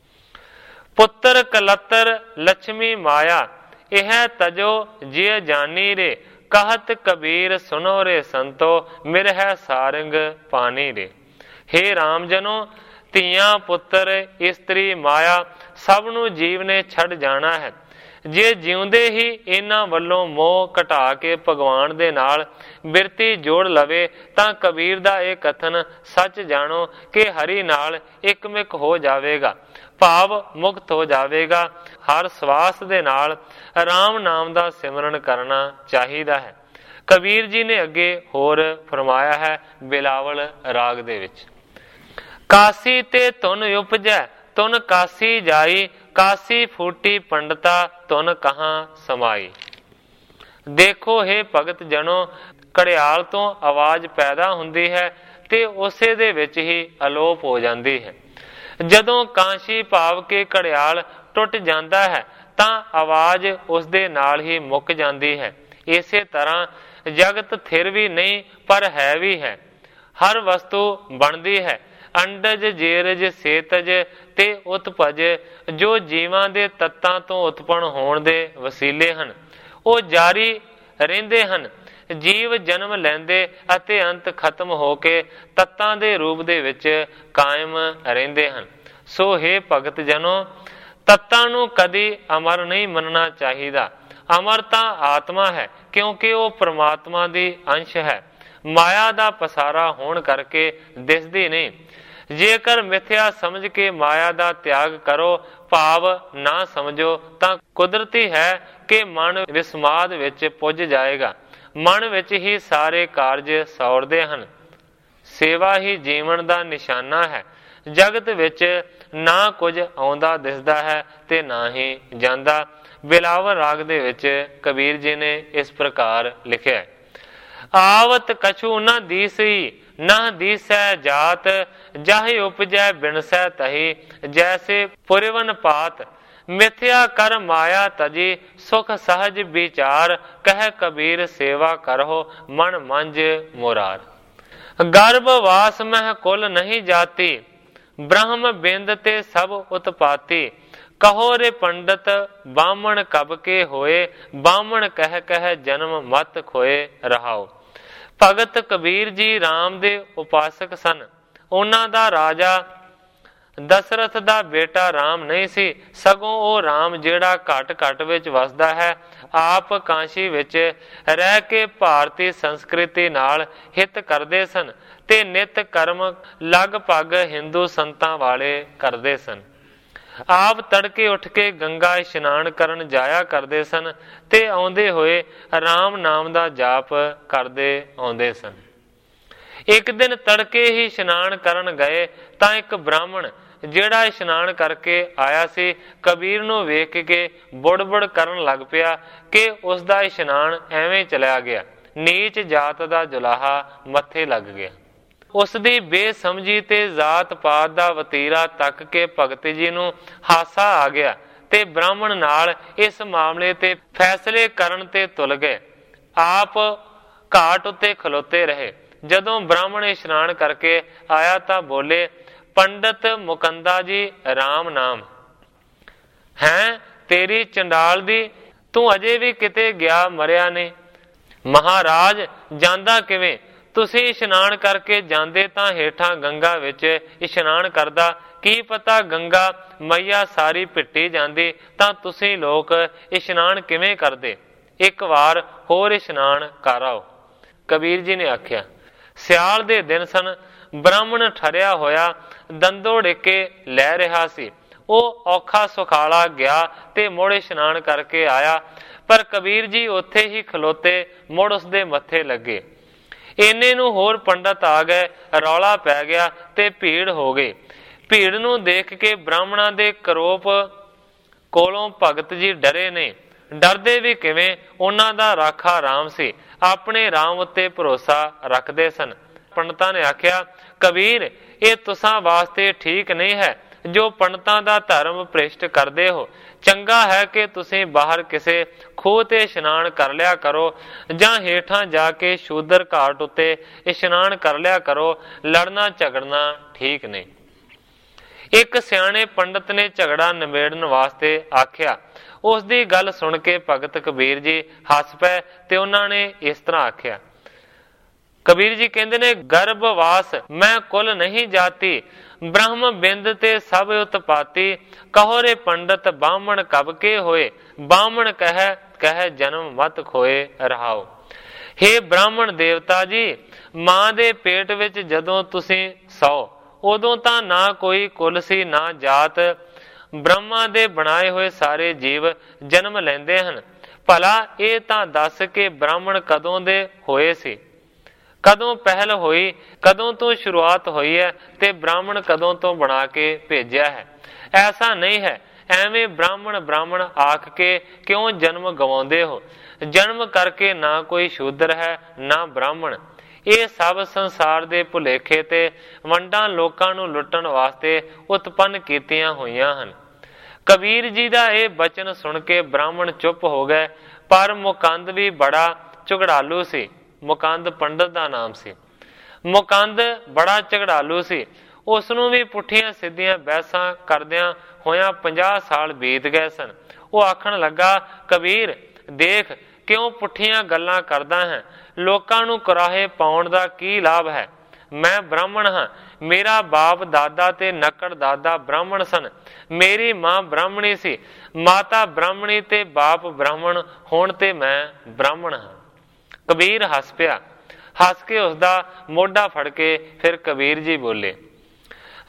ਪੁੱਤਰ ਕਲੱਤਰ ਲక్ష్ਮੀ ਮਾਇਆ, ਇਹ ਤਜੋ ਜਿය ਜਾਨੀ ਰੇ, कहत कबीर सुनो रे संतो मिरह सारंग पानी रे। हे राम जनो, ਧੀਆਂ ਪੁੱਤਰ ਇਸਤਰੀ ਮਾਇਆ ਸਭ ਨੂੰ ਜੀਵ ਨੇ ਛੱਡ ਜਾਣਾ ਹੈ। ਜੇ ਜਿਉਂਦੇ ਹੀ ਇਹਨਾਂ ਵੱਲੋਂ ਮੋਹ ਘਟਾ ਕੇ ਭਗਵਾਨ ਦੇ ਨਾਲ ਬਿਰਤੀ ਜੋੜ ਲਵੇ ਤਾਂ ਕਬੀਰ ਦਾ ਇਹ ਕਥਨ ਸੱਚ ਜਾਣੋ ਕਿ ਹਰੀ ਨਾਲ ਇੱਕਮਿਕ ਹੋ ਜਾਵੇਗਾ, ਭਾਵ ਮੁਕਤ ਹੋ ਜਾਵੇਗਾ। ਹਰ ਸਵਾਸ ਦੇ ਨਾਲ ਰਾਮ ਨਾਮ ਦਾ ਸਿਮਰਨ ਕਰਨਾ ਚਾਹੀਦਾ ਹੈ। ਕਬੀਰ ਜੀ ਨੇ ਅੱਗੇ ਹੋਰ ਫਰਮਾਇਆ ਹੈ ਬਿਲਾਵਲ ਰਾਗ ਦੇ ਵਿੱਚ, ਕਾਸੀ ਤੇ ਧੁਨ ਉਪਜੈ ਤੁਨ ਕਾਸੀ ਜਾਈ, ਕਾਸੀ ਫੂਟੀ ਪੰਡਤਾ ਤੁਨ ਕਹਾਂ ਸਮਾਈ। ਦੇਖੋ ਹੇ ਭਗਤ ਜਨੋ, ਘੜਿਆਲ ਤੋਂ ਆਵਾਜ਼ ਪੈਦਾ ਹੁੰਦੀ ਹੈ ਤੇ ਉਸੇ ਦੇ ਵਿੱਚ ਹੀ ਅਲੋਪ ਹੋ ਜਾਂਦੀ ਹੈ। ਜਦੋਂ ਕਾਂਸ਼ੀ ਭਾਵ ਕੇ ਘੜਿਆਲ ਟੁੱਟ ਜਾਂਦਾ ਹੈ ਤਾਂ ਆਵਾਜ਼ ਉਸ ਦੇ ਨਾਲ ਹੀ ਮੁੱਕ ਜਾਂਦੀ ਹੈ। ਇਸੇ ਤਰ੍ਹਾਂ ਜਗਤ ਥਿਰ ਵੀ ਨਹੀਂ ਪਰ ਹੈ ਵੀ ਹੈ। ਹਰ ਵਸਤੂ ਬਣਦੀ ਹੈ, ਅੰਡਜ ਜੇਰਜ ਸੇਤਜ ਤੇ ਉਤਪਜ, ਜੋ ਜੀਵਾਂ ਦੇ ਤੱਤਾਂ ਤੋਂ ਉਤਪੰਨ ਹੋਣ ਦੇ ਵਸੀਲੇ ਹਨ ਉਹ ਜਾਰੀ ਰਹਿੰਦੇ ਹਨ। ਜੀਵ ਜਨਮ ਲੈਂਦੇ ਅਤੇ ਅੰਤ ਖਤਮ ਹੋ ਕੇ ਤੱਤਾਂ ਦੇ ਰੂਪ ਦੇ ਵਿੱਚ ਕਾਇਮ ਰਹਿੰਦੇ ਹਨ। ਸੋ ਹੇ ਭਗਤ ਜਨੋ, ਤੱਤਾਂ ਨੂੰ ਕਦੀ ਅਮਰ ਨਹੀਂ ਮੰਨਣਾ ਚਾਹੀਦਾ। ਅਮਰ ਤਾਂ ਆਤਮਾ ਹੈ, ਕਿਉਂਕਿ ਉਹ ਪ੍ਰਮਾਤਮਾ ਦੀ ਅੰਸ਼ ਹੈ, ਮਾਇਆ ਦਾ ਪਸਾਰਾ ਹੋਣ ਕਰਕੇ ਦਿਸਦੀ ਨਹੀਂ। ਜੇਕਰ ਮਿਥਿਆ ਸਮਝ ਕੇ ਮਾਇਆ ਦਾ ਤਿਆਗ ਕਰੋ, ਭਾਵ ਨਾ ਸਮਝੋ, ਤਾਂ ਕੁਦਰਤੀ ਹੈ ਕਿ ਮਨ ਵਿਸਮਾਦ ਵਿੱਚ ਪੁੱਜ ਜਾਏਗਾ। ਮਨ ਵਿੱਚ ਹੀ ਸਾਰੇ ਕਾਰਜ ਸੌਰਦੇ ਹਨ। ਸੇਵਾ ਹੀ ਜੀਵਨ ਦਾ ਨਿਸ਼ਾਨਾ ਹੈ। ਜਗਤ ਵਿੱਚ ਨਾ ਕੁਝ ਆਉਂਦਾ ਦਿਸਦਾ ਹੈ ਤੇ ਨਾ ਹੀ ਜਾਂਦਾ। ਬਿਲਾਵਲ ਰਾਗ ਦੇ ਵਿੱਚ ਕਬੀਰ ਜੀ ਨੇ ਇਸ ਪ੍ਰਕਾਰ ਲਿਖਿਆ, ਆਵਤ ਕਛੂ ਨਾ ਦੀਸੀ ਨਾ ਦੀਸੈ ਜਾਤ, ਜਾਹਿ ਉਪਜੈ ਬਿਨਸੈ ਤਹੀ, ਜੈਸੇ ਪੁਰਵਨ ਪਾਤ, ਮਿਥਿਆ ਕਰ ਮਾਇਆ ਤਜੀ, ਸੁਖ ਸਹਜ ਵਿਚਾਰ, ਕਹਿ ਕਬੀਰ ਸੇਵਾ ਕਰਹੁ, ਮਨ ਮੰਜ ਮੁਰਾਰ। ਗਰਭ ਵਾਸ ਮਹਿ ਕੁਲ ਨਹੀਂ ਜਾਤੀ, ਬ੍ਰਹਮ ਬਿੰਦ ਤੇ ਸਭ ਉਤਪਾਤੀ, ਕਹੋ ਰੇ ਪੰਡਤ ਬਾਹਮਣ ਕਬ ਕੇ ਹੋਏ, ਬਾਹਮਣ ਕਹਿ ਕਹਿ ਜਨਮ ਮਤ ਖੋਏ ਰਹਾਓ। ਭਗਤ ਕਬੀਰ ਜੀ ਰਾਮ ਦੇ ਉਪਾਸਕ ਸਨ। ਉਹਨਾਂ ਦਾ ਰਾਜਾ ਦਸ਼ਰਥ ਦਾ ਬੇਟਾ ਰਾਮ ਨਹੀਂ ਸੀ, ਸਗੋਂ ਉਹ ਰਾਮ ਜਿਹੜਾ ਘਟ ਘਟ ਵਿੱਚ ਵਸਦਾ ਹੈ, ਆਪ ਕਾਸ਼ੀ ਵਿੱਚ ਰਹਿ ਕੇ ਭਾਰਤੀ ਸੰਸਕ੍ਰਿਤੀ ਨਾਲ ਹਿੱਤ ਕਰਦੇ ਸਨ ਤੇ ਨਿਤ ਕਰਮ ਲਗਭਗ ਹਿੰਦੂ ਸੰਤਾਂ ਵਾਲੇ ਕਰਦੇ ਸਨ। ਆਪ ਤੜਕੇ ਉੱਠ ਕੇ ਗੰਗਾ ਇਸ਼ਨਾਨ ਕਰਨ ਜਾਇਆ ਕਰਦੇ ਸਨ ਤੇ ਆਉਂਦੇ ਹੋਏ ਰਾਮ ਨਾਮ ਦਾ ਜਾਪ ਕਰਦੇ ਆਉਂਦੇ ਸਨ। ਇੱਕ ਦਿਨ ਤੜਕੇ ਹੀ ਇਸ਼ਨਾਨ ਕਰਨ ਗਏ ਤਾਂ ਇੱਕ ਬ੍ਰਾਹਮਣ ਜਿਹੜਾ ਇਸ਼ਨਾਨ ਕਰਕੇ ਆਇਆ ਸੀ, ਕਬੀਰ ਨੂੰ ਵੇਖ ਕੇ ਬੁੜਬੁੜ ਕਰਨ ਲੱਗ ਪਿਆ ਕਿ ਉਸ ਦਾ ਇਸ਼ਨਾਨ ਐਵੇਂ ਚਲਿਆ ਗਿਆ, ਨੀਚ ਜਾਤ ਦਾ ਜੁਲਾਹਾ ਮੱਥੇ ਲੱਗ ਗਿਆ। ਉਸ ਦੀ ਬੇਸਮਝੀ ਤੇ ਜਾਤ ਪਾਤ ਦਾ ਵਤੀਰਾ ਤੱਕ ਕੇ ਭਗਤ ਜੀ ਨੂੰ ਹਾਸਾ ਆ ਗਿਆ ਤੇ ਬ੍ਰਾਹਮਣ ਨਾਲ ਇਸ ਮਾਮਲੇ ਤੇ ਫੈਸਲੇ ਕਰਨ ਤੇ ਤੁਲ ਗਏ। ਆਪ ਘਾਟ ਉੱਤੇ ਖਲੋਤੇ ਰਹੇ। ਜਦੋਂ ਬ੍ਰਾਹਮਣ ਇਸ਼ਨਾਨ ਕਰਕੇ ਆਇਆ ਤਾਂ ਬੋਲੇ, ਪੰਡਤ ਮੁਕੰਦਾ ਜੀ ਰਾਮ ਨਾਮ ਹੈ ਤੇਰੀ ਚੰਡਾਲ ਦੀ, ਤੂੰ ਅਜੇ ਵੀ ਕਿਤੇ ਗਿਆ ਮਰਿਆ ਨਹੀਂ। ਮਹਾਰਾਜ ਜਾਂਦਾ ਕਿਵੇਂ? ਤੁਸੀਂ ਇਸ਼ਨਾਨ ਕਰਕੇ ਜਾਂਦੇ ਤਾਂ ਹੇਠਾਂ ਗੰਗਾ ਵਿੱਚ ਇਸ਼ਨਾਨ ਕਰਦਾ, ਕੀ ਪਤਾ ਗੰਗਾ ਮਈਆ ਸਾਰੀ ਪਿੱਟੀ ਜਾਂਦੀ ਤਾਂ ਤੁਸੀਂ ਲੋਕ ਇਸ਼ਨਾਨ ਕਿਵੇਂ ਕਰਦੇ? ਇੱਕ ਵਾਰ ਹੋਰ ਇਸ਼ਨਾਨ ਕਰ ਆਓ। ਕਬੀਰ ਜੀ ਨੇ ਆਖਿਆ। ਸਿਆਲ ਦੇ ਦਿਨ ਸਨ। ਬ੍ਰਾਹਮਣ ਠਰਿਆ ਹੋਇਆ ਦੰਦੋ ਡਿੱਕੇ ਲੈ ਰਿਹਾ ਸੀ। ਉਹ ਔਖਾ ਸੁਖਾਲਾ ਗਿਆ ਤੇ ਮੁੜ ਇਸ਼ਨਾਨ ਕਰਕੇ ਆਇਆ, ਪਰ ਕਬੀਰ ਜੀ ਉੱਥੇ ਹੀ ਖਲੋਤੇ ਮੁੜ ਉਸਦੇ ਮੱਥੇ ਲੱਗੇ। ਇੰਨੇ ਨੂੰ ਹੋਰ ਪੰਡਤ ਆ ਗਏ, ਰੌਲਾ ਪੈ ਗਿਆ ਤੇ ਭੀੜ ਹੋ ਗਈ। ਭੀੜ ਨੂੰ ਦੇਖ ਕੇ ਬ੍ਰਾਹਮਣਾਂ ਦੇ ਕਰੋਪ ਕੋਲੋਂ ਭਗਤ ਜੀ ਡਰੇ ਨੇ। ਡਰਦੇ ਵੀ ਕਿਵੇਂ? ਉਹਨਾਂ ਦਾ ਰਾਖਾ ਰਾਮ ਸੀ, ਆਪਣੇ ਰਾਮ ਉੱਤੇ ਭਰੋਸਾ ਰੱਖਦੇ ਸਨ। ਪੰਡਤਾਂ ਨੇ ਆਖਿਆ, ਕਬੀਰ ਇਹ ਤੁਸਾਂ ਵਾਸਤੇ ਠੀਕ ਨਹੀਂ ਹੈ ਜੋ ਪੰਡਤਾਂ ਦਾ ਧਰਮ ਭ੍ਰਿਸ਼ਟ ਕਰਦੇ ਹੋ। ਚੰਗਾ ਹੈ ਕਿ ਤੁਸੀਂ ਬਾਹਰ ਕਿਸੇ ਖੂਹ ਤੇ ਇਸ਼ਨਾਨ ਕਰ ਲਿਆ ਕਰੋ ਜਾਂ ਹੇਠਾਂ ਜਾ ਕੇ ਸ਼ੂਦਰ ਘਾਟ ਉੱਤੇ ਇਸ਼ਨਾਨ ਕਰ ਲਿਆ ਕਰੋ। ਲੜਨਾ ਝਗੜਨਾ ਠੀਕ ਨਹੀਂ। ਇੱਕ ਸਿਆਣੇ ਪੰਡਤ ਨੇ ਝਗੜਾ ਨਿਬੇੜਨ ਵਾਸਤੇ ਆਖਿਆ। ਉਸ ਦੀ ਗੱਲ ਸੁਣ ਕੇ ਭਗਤ ਕਬੀਰ ਜੀ ਹੱਸ ਪਏ ਤੇ ਉਹਨਾਂ ਨੇ ਇਸ ਤਰ੍ਹਾਂ ਆਖਿਆ। ਕਬੀਰ ਜੀ ਕਹਿੰਦੇ ਨੇ, ਗਰਭਵਾਸ ਮੈਂ ਕੁਲ ਨਹੀਂ ਜਾਤੀ, ਬ੍ਰਹਮ ਬਿੰਦ ਤੇ ਸਭ ਉਤਪਾਤੀ, ਕਹੋ ਰੇ ਪੰਡਤ ਬਾਹਮਣ ਕਬ ਕੇ ਹੋਏ, ਬਾਹਮਣ ਕਹਿ ਕਹਿ ਜਨਮ ਮਤ ਖੋਏ ਰਹਾਓ। ਹੇ ਬ੍ਰਾਹਮਣ ਦੇਵਤਾ ਜੀ, ਮਾਂ ਦੇ ਪੇਟ ਵਿੱਚ ਜਦੋਂ ਤੁਸੀਂ ਸੌ, ਉਦੋਂ ਤਾਂ ਨਾ ਕੋਈ ਕੁਲ ਸੀ ਨਾ ਜਾਤ। ਬ੍ਰਹਮਾ ਦੇ ਬਣਾਏ ਹੋਏ ਸਾਰੇ ਜੀਵ ਜਨਮ ਲੈਂਦੇ ਹਨ। ਭਲਾ ਇਹ ਤਾਂ ਦੱਸ ਕਿ ਬ੍ਰਾਹਮਣ ਕਦੋਂ ਦੇ ਹੋਏ ਸੀ, ਕਦੋਂ ਪਹਿਲ ਹੋਈ, ਕਦੋਂ ਤੋਂ ਸ਼ੁਰੂਆਤ ਹੋਈ ਹੈ ਤੇ ਬ੍ਰਾਹਮਣ ਕਦੋਂ ਤੋਂ ਬਣਾ ਕੇ ਭੇਜਿਆ ਹੈ? ਐਸਾ ਨਹੀਂ ਹੈ। ਐਵੇਂ ਬ੍ਰਾਹਮਣ ਬ੍ਰਾਹਮਣ ਆਖ ਕੇ ਕਿਉਂ ਜਨਮ ਗਵਾਉਂਦੇ ਹੋ? ਜਨਮ ਕਰਕੇ ਨਾ ਕੋਈ ਸ਼ੂਦਰ ਹੈ ਨਾ ਬ੍ਰਾਹਮਣ। ਇਹ ਸਭ ਸੰਸਾਰ ਦੇ ਭੁਲੇਖੇ ਤੇ ਵੰਡਾਂ ਲੋਕਾਂ ਨੂੰ ਲੁੱਟਣ ਵਾਸਤੇ ਉਤਪੰਨ ਕੀਤੀਆਂ ਹੋਈਆਂ ਹਨ। ਕਬੀਰ ਜੀ ਦਾ ਇਹ ਬਚਨ ਸੁਣ ਕੇ ਬ੍ਰਾਹਮਣ ਚੁੱਪ ਹੋ ਗਏ, ਪਰ ਮੁਕੰਦ ਵੀ ਬੜਾ ਝਗੜਾਲੂ ਸੀ। ਮੁਕੰਦ ਪੰਡਤ ਦਾ ਨਾਮ ਸੀ। ਮੁਕੰਦ ਬੜਾ ਝਗੜਾਲੂ ਸੀ। ਉਸ ਨੂੰ ਵੀ ਪੁੱਠੀਆਂ ਸਿੱਧੀਆਂ ਬਹਿਸਾਂ ਕਰਦਿਆਂ ਹੋਇਆਂ ਪੰਜਾਹ ਸਾਲ ਬੀਤ ਗਏ ਸਨ। ਉਹ ਆਖਣ ਲੱਗਾ, ਕਬੀਰ ਦੇਖ ਕਿਉਂ ਪੁੱਠੀਆਂ ਗੱਲਾਂ ਕਰਦਾ ਹੈ? ਲੋਕਾਂ ਨੂੰ ਕੁਰਾਹੇ ਪਾਉਣ ਦਾ ਕੀ ਲਾਭ ਹੈ? ਮੈਂ ਬ੍ਰਾਹਮਣ ਹਾਂ। ਮੇਰਾ ਬਾਪ ਦਾਦਾ ਤੇ ਨਕੜ ਦਾਦਾ ਬ੍ਰਾਹਮਣ ਸਨ। ਮੇਰੀ ਮਾਂ ਬ੍ਰਾਹਮਣੀ ਸੀ। ਮਾਤਾ ਬ੍ਰਾਹਮਣੀ ਤੇ ਬਾਪ ਬ੍ਰਾਹਮਣ ਹੋਣ ਤੇ ਮੈਂ ਬ੍ਰਾਹਮਣ ਹਾਂ। ਕਬੀਰ ਹੱਸ ਪਿਆ। ਹੱਸ ਕੇ ਉਸਦਾ ਮੋਢਾ ਫੜ ਕੇ ਫਿਰ ਕਬੀਰ ਜੀ ਬੋਲੇ,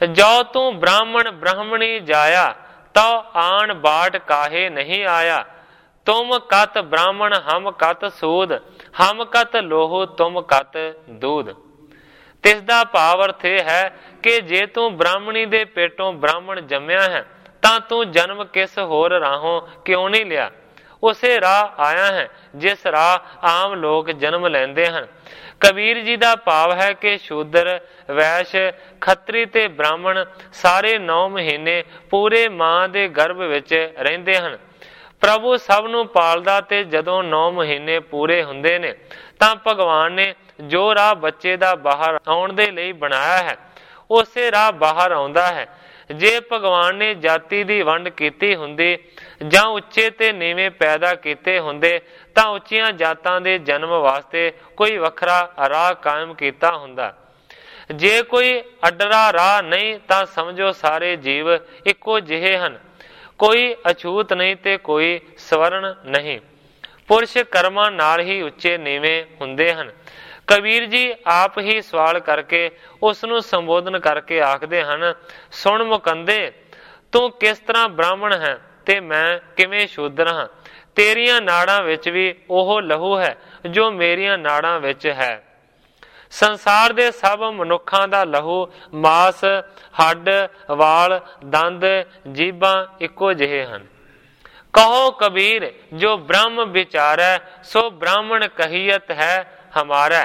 ਜੋ ਤੂੰ ਬ੍ਰਾਹਮਣ ਬ੍ਰਾਹਮਣੀ ਜਾਇਆ, ਤਉ ਆਣ ਬਾਟ ਕਾਹੇ ਨਹੀਂ ਆਇਆ। ਤੁਮ ਕਤ ਬ੍ਰਾਹਮਣ ਹਮ ਕਤ ਸੂਦ, ਹਮ ਕਤ ਲੋਹੁ ਤੁਮ ਕਤ ਦੂਧ। ਤਿਸ ਦਾ ਭਾਵ ਅਰਥ ਇਹ ਹੈ ਕਿ ਜੇ ਤੂੰ ਬ੍ਰਾਹਮਣੀ ਦੇ ਪੇਟੋਂ ਬ੍ਰਾਹਮਣ ਜੰਮਿਆ ਹੈ ਤਾਂ ਤੂੰ ਜਨਮ ਕਿਸ ਹੋਰ ਰਾਹੋਂ ਕਿਉਂ ਨਹੀਂ ਲਿਆ। ਉਸੇ ਰਾਹ ਆਇਆ ਹੈ ਜਿਸ ਰਾਹ ਆਮ ਲੋਕ ਜਨਮ ਲੈਂਦੇ ਹਨ। ਕਬੀਰ ਜੀ ਦਾ ਭਾਵ ਹੈ ਕਿ ਸ਼ੂਦਰ, ਵੈਸ਼, ਖੱਤਰੀ ਤੇ ਬ੍ਰਾਹਮਣ ਸਾਰੇ ਨੌ ਮਹੀਨੇ ਪੂਰੇ ਮਾਂ ਦੇ ਗਰਭ ਵਿੱਚ ਰਹਿੰਦੇ ਹਨ। ਪ੍ਰਭੂ ਸਭ ਨੂੰ ਪਾਲਦਾ ਤੇ ਜਦੋਂ ਨੌ ਮਹੀਨੇ ਪੂਰੇ ਹੁੰਦੇ ਨੇ ਤਾਂ ਭਗਵਾਨ ਨੇ ਜੋ ਰਾਹ ਬੱਚੇ ਦਾ ਬਾਹਰ ਆਉਣ ਦੇ ਲਈ ਬਣਾਇਆ ਹੈ ਉਸੇ ਰਾਹ ਬਾਹਰ ਆਉਂਦਾ ਹੈ। ਜੇ ਭਗਵਾਨ ਨੇ ਜਾਤੀ ਦੀ ਵੰਡ ਕੀਤੀ ਹੁੰਦੀ ਜਾਂ ਉੱਚੇ ਤੇ ਨੀਵੇਂ ਪੈਦਾ ਕੀਤੇ ਹੁੰਦੇ ਤਾਂ ਉੱਚੀਆਂ ਜਾਤਾਂ ਦੇ ਜਨਮ ਵਾਸਤੇ ਕੋਈ ਵੱਖਰਾ ਰਾਹ ਕਾਇਮ ਕੀਤਾ ਹੁੰਦਾ। ਜੇ ਕੋਈ ਅੱਡਰਾ ਰਾਹ ਨਹੀਂ ਤਾਂ ਸਮਝੋ ਸਾਰੇ ਜੀਵ ਇੱਕੋ ਜਿਹੇ ਹਨ, ਕੋਈ ਅਛੂਤ ਨਹੀਂ ਤੇ ਕੋਈ ਸਵਰਨ ਨਹੀਂ। ਪੁਰਸ਼ ਕਰਮਾਂ ਨਾਲ ਹੀ ਉੱਚੇ ਨੀਵੇਂ ਹੁੰਦੇ ਹਨ। ਕਬੀਰ ਜੀ ਆਪ ਹੀ ਸਵਾਲ ਕਰਕੇ ਉਸ ਨੂੰ ਸੰਬੋਧਨ ਕਰਕੇ ਆਖਦੇ ਹਨ, ਸੁਣ ਮੁਕੰਦੇ, ਤੂੰ ਕਿਸ ਤਰ੍ਹਾਂ ਬ੍ਰਾਹਮਣ ਹੈ ਤੇ ਮੈਂ ਕਿਵੇਂ ਸ਼ੂਦਰ ਹਾਂ। ਤੇਰੀਆਂ ਨਾੜਾਂ ਵਿੱਚ ਵੀ ਉਹ ਲਹੂ ਹੈ ਜੋ ਮੇਰੀਆਂ ਨਾੜਾਂ ਵਿੱਚ ਹੈ। ਸੰਸਾਰ ਦੇ ਸਭ ਮਨੁੱਖਾਂ ਦਾ ਲਹੂ, ਮਾਸ, ਹੱਡ, ਵਾਲ, ਦੰਦ, ਜੀਭਾਂ ਇੱਕੋ ਜਿਹੇ ਹਨ। ਕਹੋ ਕਬੀਰ, ਜੋ ਬ੍ਰਹਮ ਵਿਚਾਰੈ ਸੋ ਬ੍ਰਾਹਮਣ ਕਹੀਅਤ ਹੈ ਹਮਾਰਾ।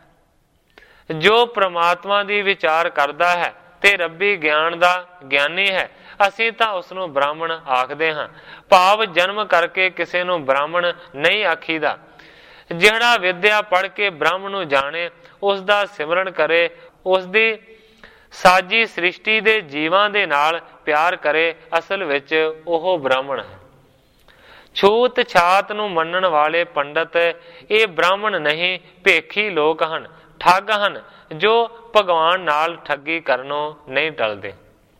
ਜੋ ਪ੍ਰਮਾਤਮਾ ਦੀ ਵਿਚਾਰ ਕਰਦਾ ਹੈ ਤੇ ਰੱਬੀ ਗਿਆਨ ਦਾ ਗਿਆਨੀ ਹੈ, ਅਸੀਂ ਤਾਂ ਉਸ ਨੂੰ ਬ੍ਰਾਹਮਣ ਆਖਦੇ ਹਾਂ। ਭਾਵ ਜਨਮ ਕਰਕੇ ਕਿਸੇ ਨੂੰ ਬ੍ਰਾਹਮਣ ਨਹੀਂ ਆਖੀਦਾ। ਜਿਹੜਾ ਵਿਦਿਆ ਪੜ੍ਹ ਕੇ ਬ੍ਰਹਮ ਨੂੰ ਜਾਣੇ, ਉਸ ਦਾ ਸਿਮਰਨ ਕਰੇ, ਉਸ ਦੀ ਸਾਜੀ ਸ੍ਰਿਸ਼ਟੀ ਦੇ ਜੀਵਾਂ ਦੇ ਨਾਲ ਪਿਆਰ ਕਰੇ, ਅਸਲ ਵਿੱਚ ਉਹ ਬ੍ਰਾਹਮਣ ਹੈ। ਛੂਤ ਛਾਤ ਨੂੰ ਮੰਨਣ ਵਾਲੇ ਪੰਡਤ ਇਹ ਬ੍ਰਾਹਮਣ ਨਹੀਂ, ਭੇਖੀ ਲੋਕ ਹਨ, ਠੱਗ ਹਨ, ਜੋ ਭਗਵਾਨ ਨਾਲ ਠੱਗੀ ਕਰਨੋਂ ਨਹੀਂ ਟਲਦੇ।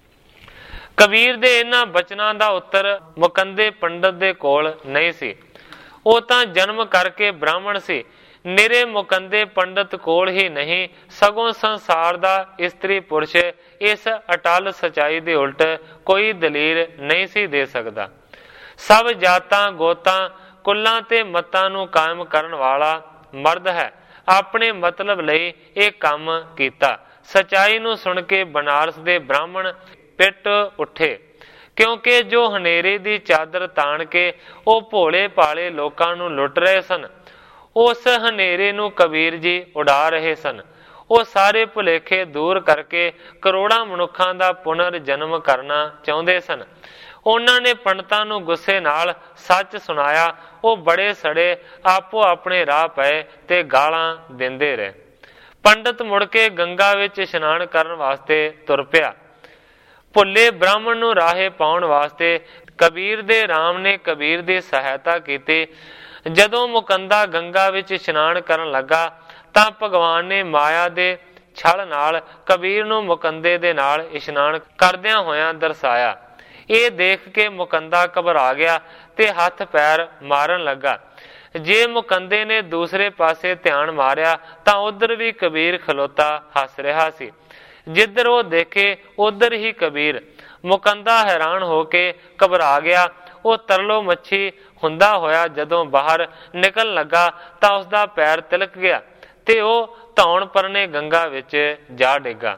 ਕਬੀਰ ਦੇ ਇਹਨਾਂ ਬਚਨਾਂ ਦਾ ਉੱਤਰ ਮੁਕੰਦੇ ਪੰਡਤ ਦੇ ਕੋਲ ਨਹੀਂ ਸੀ। ਉਹ ਤਾਂ ਜਨਮ ਕਰਕੇ ਬ੍ਰਾਹਮਣ ਸੀ। ਨਿਰੇ ਮੁਕੰਦੇ ਪੰਡਤ ਕੋਲ ਹੀ ਨਹੀਂ, ਸਗੋਂ ਸੰਸਾਰ ਦਾ ਇਸਤਰੀ ਪੁਰਸ਼ ਇਸ ਅਟਲ ਸਚਾਈ ਦੇ ਉਲਟ ਕੋਈ ਦਲੀਲ ਨਹੀਂ ਸੀ ਦੇ ਸਕਦਾ। ਸਭ ਜਾਤਾਂ, ਗੋਤਾਂ, ਕੁੱਲਾਂ ਤੇ ਮਤਾਂ ਨੂੰ ਕਾਇਮ ਕਰਨ ਵਾਲਾ ਮਰਦ ਹੈ। ਆਪਣੇ ਮਤਲਬ ਲਈ ਇਹ ਕੰਮ ਕੀਤਾ। ਸਚਾਈ ਨੂੰ ਸੁਣ ਕੇ ਬਨਾਰਸ ਦੇ ਬ੍ਰਾਹਮਣ ਪਿੱਟ ਉੱਠੇ, ਕਿਉਂਕਿ ਜੋ ਹਨੇਰੇ ਦੀ ਚਾਦਰ ਤਾਣ ਕੇ ਉਹ ਭੋਲੇ ਭਾਲੇ ਲੋਕਾਂ ਨੂੰ ਲੁੱਟ ਰਹੇ ਸਨ, ਉਸ ਹਨੇਰੇ ਨੂੰ ਕਬੀਰ ਜੀ ਉਡਾ ਰਹੇ ਸਨ। ਉਹ ਸਾਰੇ ਭੁਲੇਖੇ ਦੂਰ ਕਰਕੇ ਕਰੋੜਾਂ ਮਨੁੱਖਾਂ ਦਾ ਪੁਨਰ ਜਨਮ ਕਰਨਾ ਚਾਹੁੰਦੇ ਸਨ। ਉਹਨਾਂ ਨੇ ਪੰਡਤਾਂ ਨੂੰ ਗੁੱਸੇ ਨਾਲ ਸੱਚ ਸੁਣਾਇਆ। ਉਹ ਬੜੇ ਸੜੇ ਆਪੋ ਆਪਣੇ ਰਾਹ ਪਏ ਤੇ ਗਾਲਾਂ ਦਿੰਦੇ ਰਹੇ। ਪੰਡਤ ਮੁੜ ਕੇ ਗੰਗਾ ਵਿੱਚ ਇਸ਼ਨਾਨ ਕਰਨ ਵਾਸਤੇ ਤੁਰ ਪਿਆ। ਭੁੱਲੇ ਬ੍ਰਾਹਮਣ ਨੂੰ ਰਾਹੇ ਪਾਉਣ ਵਾਸਤੇ ਕਬੀਰ ਦੇ ਰਾਮ ਨੇ ਕਬੀਰ ਦੀ ਸਹਾਇਤਾ ਕੀਤੀ। ਜਦੋਂ ਮੁਕੰਦਾ ਗੰਗਾ ਵਿੱਚ ਇਸ਼ਨਾਨ ਕਰਨ ਲੱਗਾ ਤਾਂ ਭਗਵਾਨ ਨੇ ਮਾਇਆ ਦੇ ਛਲ ਨਾਲ ਕਬੀਰ ਨੂੰ ਮੁਕੰਦੇ ਦੇ ਨਾਲ ਇਸ਼ਨਾਨ ਕਰਦਿਆਂ ਹੋਇਆਂ ਦਰਸਾਇਆ। ਇਹ ਦੇਖ ਕੇ ਮੁਕੰਦਾ ਘਬਰਾ ਗਿਆ ਤੇ ਹੱਥ ਪੈਰ ਮਾਰਨ ਲੱਗਾ। ਜੇ ਮੁਕੰਦੇ ਨੇ ਦੂਸਰੇ ਪਾਸੇ ਧਿਆਨ ਮਾਰਿਆ ਤਾਂ ਉਧਰ ਵੀ ਕਬੀਰ ਖਲੋਤਾ ਹੱਸ ਰਿਹਾ ਸੀ। ਜਿੱਧਰ ਉਹ ਦੇਖੇ ਉਧਰ ਹੀ ਕਬੀਰ। ਮੁਕੰਦਾ ਹੈਰਾਨ ਹੋ ਕੇ ਘਬਰਾ ਗਿਆ। ਉਹ ਤਰਲੋ ਮੱਛੀ ਹੁੰਦਾ ਹੋਇਆ ਜਦੋਂ ਬਾਹਰ ਨਿਕਲਣ ਲੱਗਾ ਤਾਂ ਉਸਦਾ ਪੈਰ ਤਿਲਕ ਗਿਆ ਤੇ ਉਹ ਧੌਣ ਪਰਨੇ ਗੰਗਾ ਵਿੱਚ ਜਾ ਡਿੱਗਾ।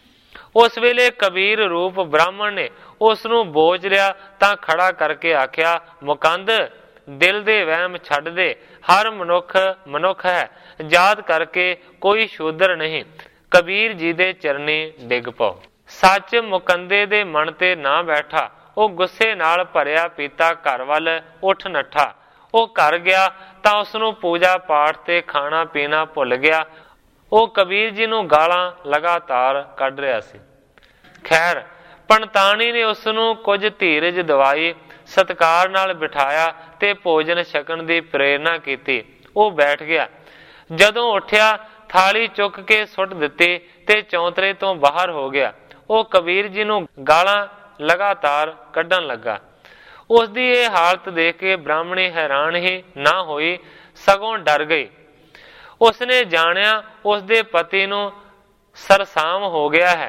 ਉਸ ਵੇਲੇ ਕਬੀਰ ਰੂਪ ਬ੍ਰਾਹਮਣ ਨੇ ਉਸ ਨੂੰ ਬੋਝ ਲਿਆ ਤਾਂ ਖੜਾ ਕਰਕੇ ਆਖਿਆ, ਮੁਕੰਦ, ਦਿਲ ਦੇ ਵਹਿਮ ਛੱਡ ਦੇ। ਹਰ ਮਨੁੱਖ ਮਨੁੱਖ ਹੈ, ਜਾਤ ਕਰਕੇ ਕੋਈ ਸ਼ੂਦਰ ਨਹੀਂ। ਕਬੀਰ ਜੀ ਦੇ ਚਰਨੀ ਡਿੱਗ ਪਓ। ਸੱਚ ਮੁਕੰਦੇ ਦੇ ਮਨ ਤੇ ਨਾ ਬੈਠਾ। ਉਹ ਗੁੱਸੇ ਨਾਲ ਭਰਿਆ ਪੀਤਾ ਘਰ ਵੱਲ ਉੱਠ ਨੱਠਾ। ਉਹ ਘਰ ਗਿਆ ਤਾਂ ਉਸਨੂੰ ਪੂਜਾ ਪਾਠ ਤੇ ਖਾਣਾ ਪੀਣਾ ਭੁੱਲ ਗਿਆ। ਉਹ ਕਬੀਰ ਜੀ ਨੂੰ ਗਾਲਾਂ ਲਗਾਤਾਰ ਕੱਢ ਰਿਹਾ ਸੀ। ਖੈਰ, ਪੰਡਤਾਣੀ ਨੇ ਉਸ ਨੂੰ ਕੁਝ ਧੀਰਜ ਦਵਾਈ, ਸਤਿਕਾਰ ਨਾਲ ਬਿਠਾਇਆ ਤੇ ਭੋਜਨ ਛਕਣ ਦੀ ਪ੍ਰੇਰਨਾ ਕੀਤੀ। ਉਹ ਬੈਠ ਗਿਆ। ਜਦੋਂ ਉੱਠਿਆ ਥਾਲੀ ਚੁੱਕ ਕੇ ਸੁੱਟ ਦਿੱਤੀ ਤੇ ਚੌਂਤਰੇ ਤੋਂ ਬਾਹਰ ਹੋ ਗਿਆ। ਉਹ ਕਬੀਰ ਜੀ ਨੂੰ ਗਾਲਾਂ ਲਗਾਤਾਰ ਕੱਢਣ ਲੱਗਾ। ਉਸ ਦੀ ਇਹ ਹਾਲਤ ਦੇਖ ਕੇ ਬ੍ਰਾਹਮਣੀ ਹੈਰਾਨ ਹੀ ਨਾ ਹੋਈ, ਸਗੋਂ ਡਰ ਗਈ। ਉਸਨੇ ਜਾਣਿਆ ਉਸ ਦੇ ਪਤੀ ਨੂੰ ਸਰਸਾਮ ਹੋ ਗਿਆ ਹੈ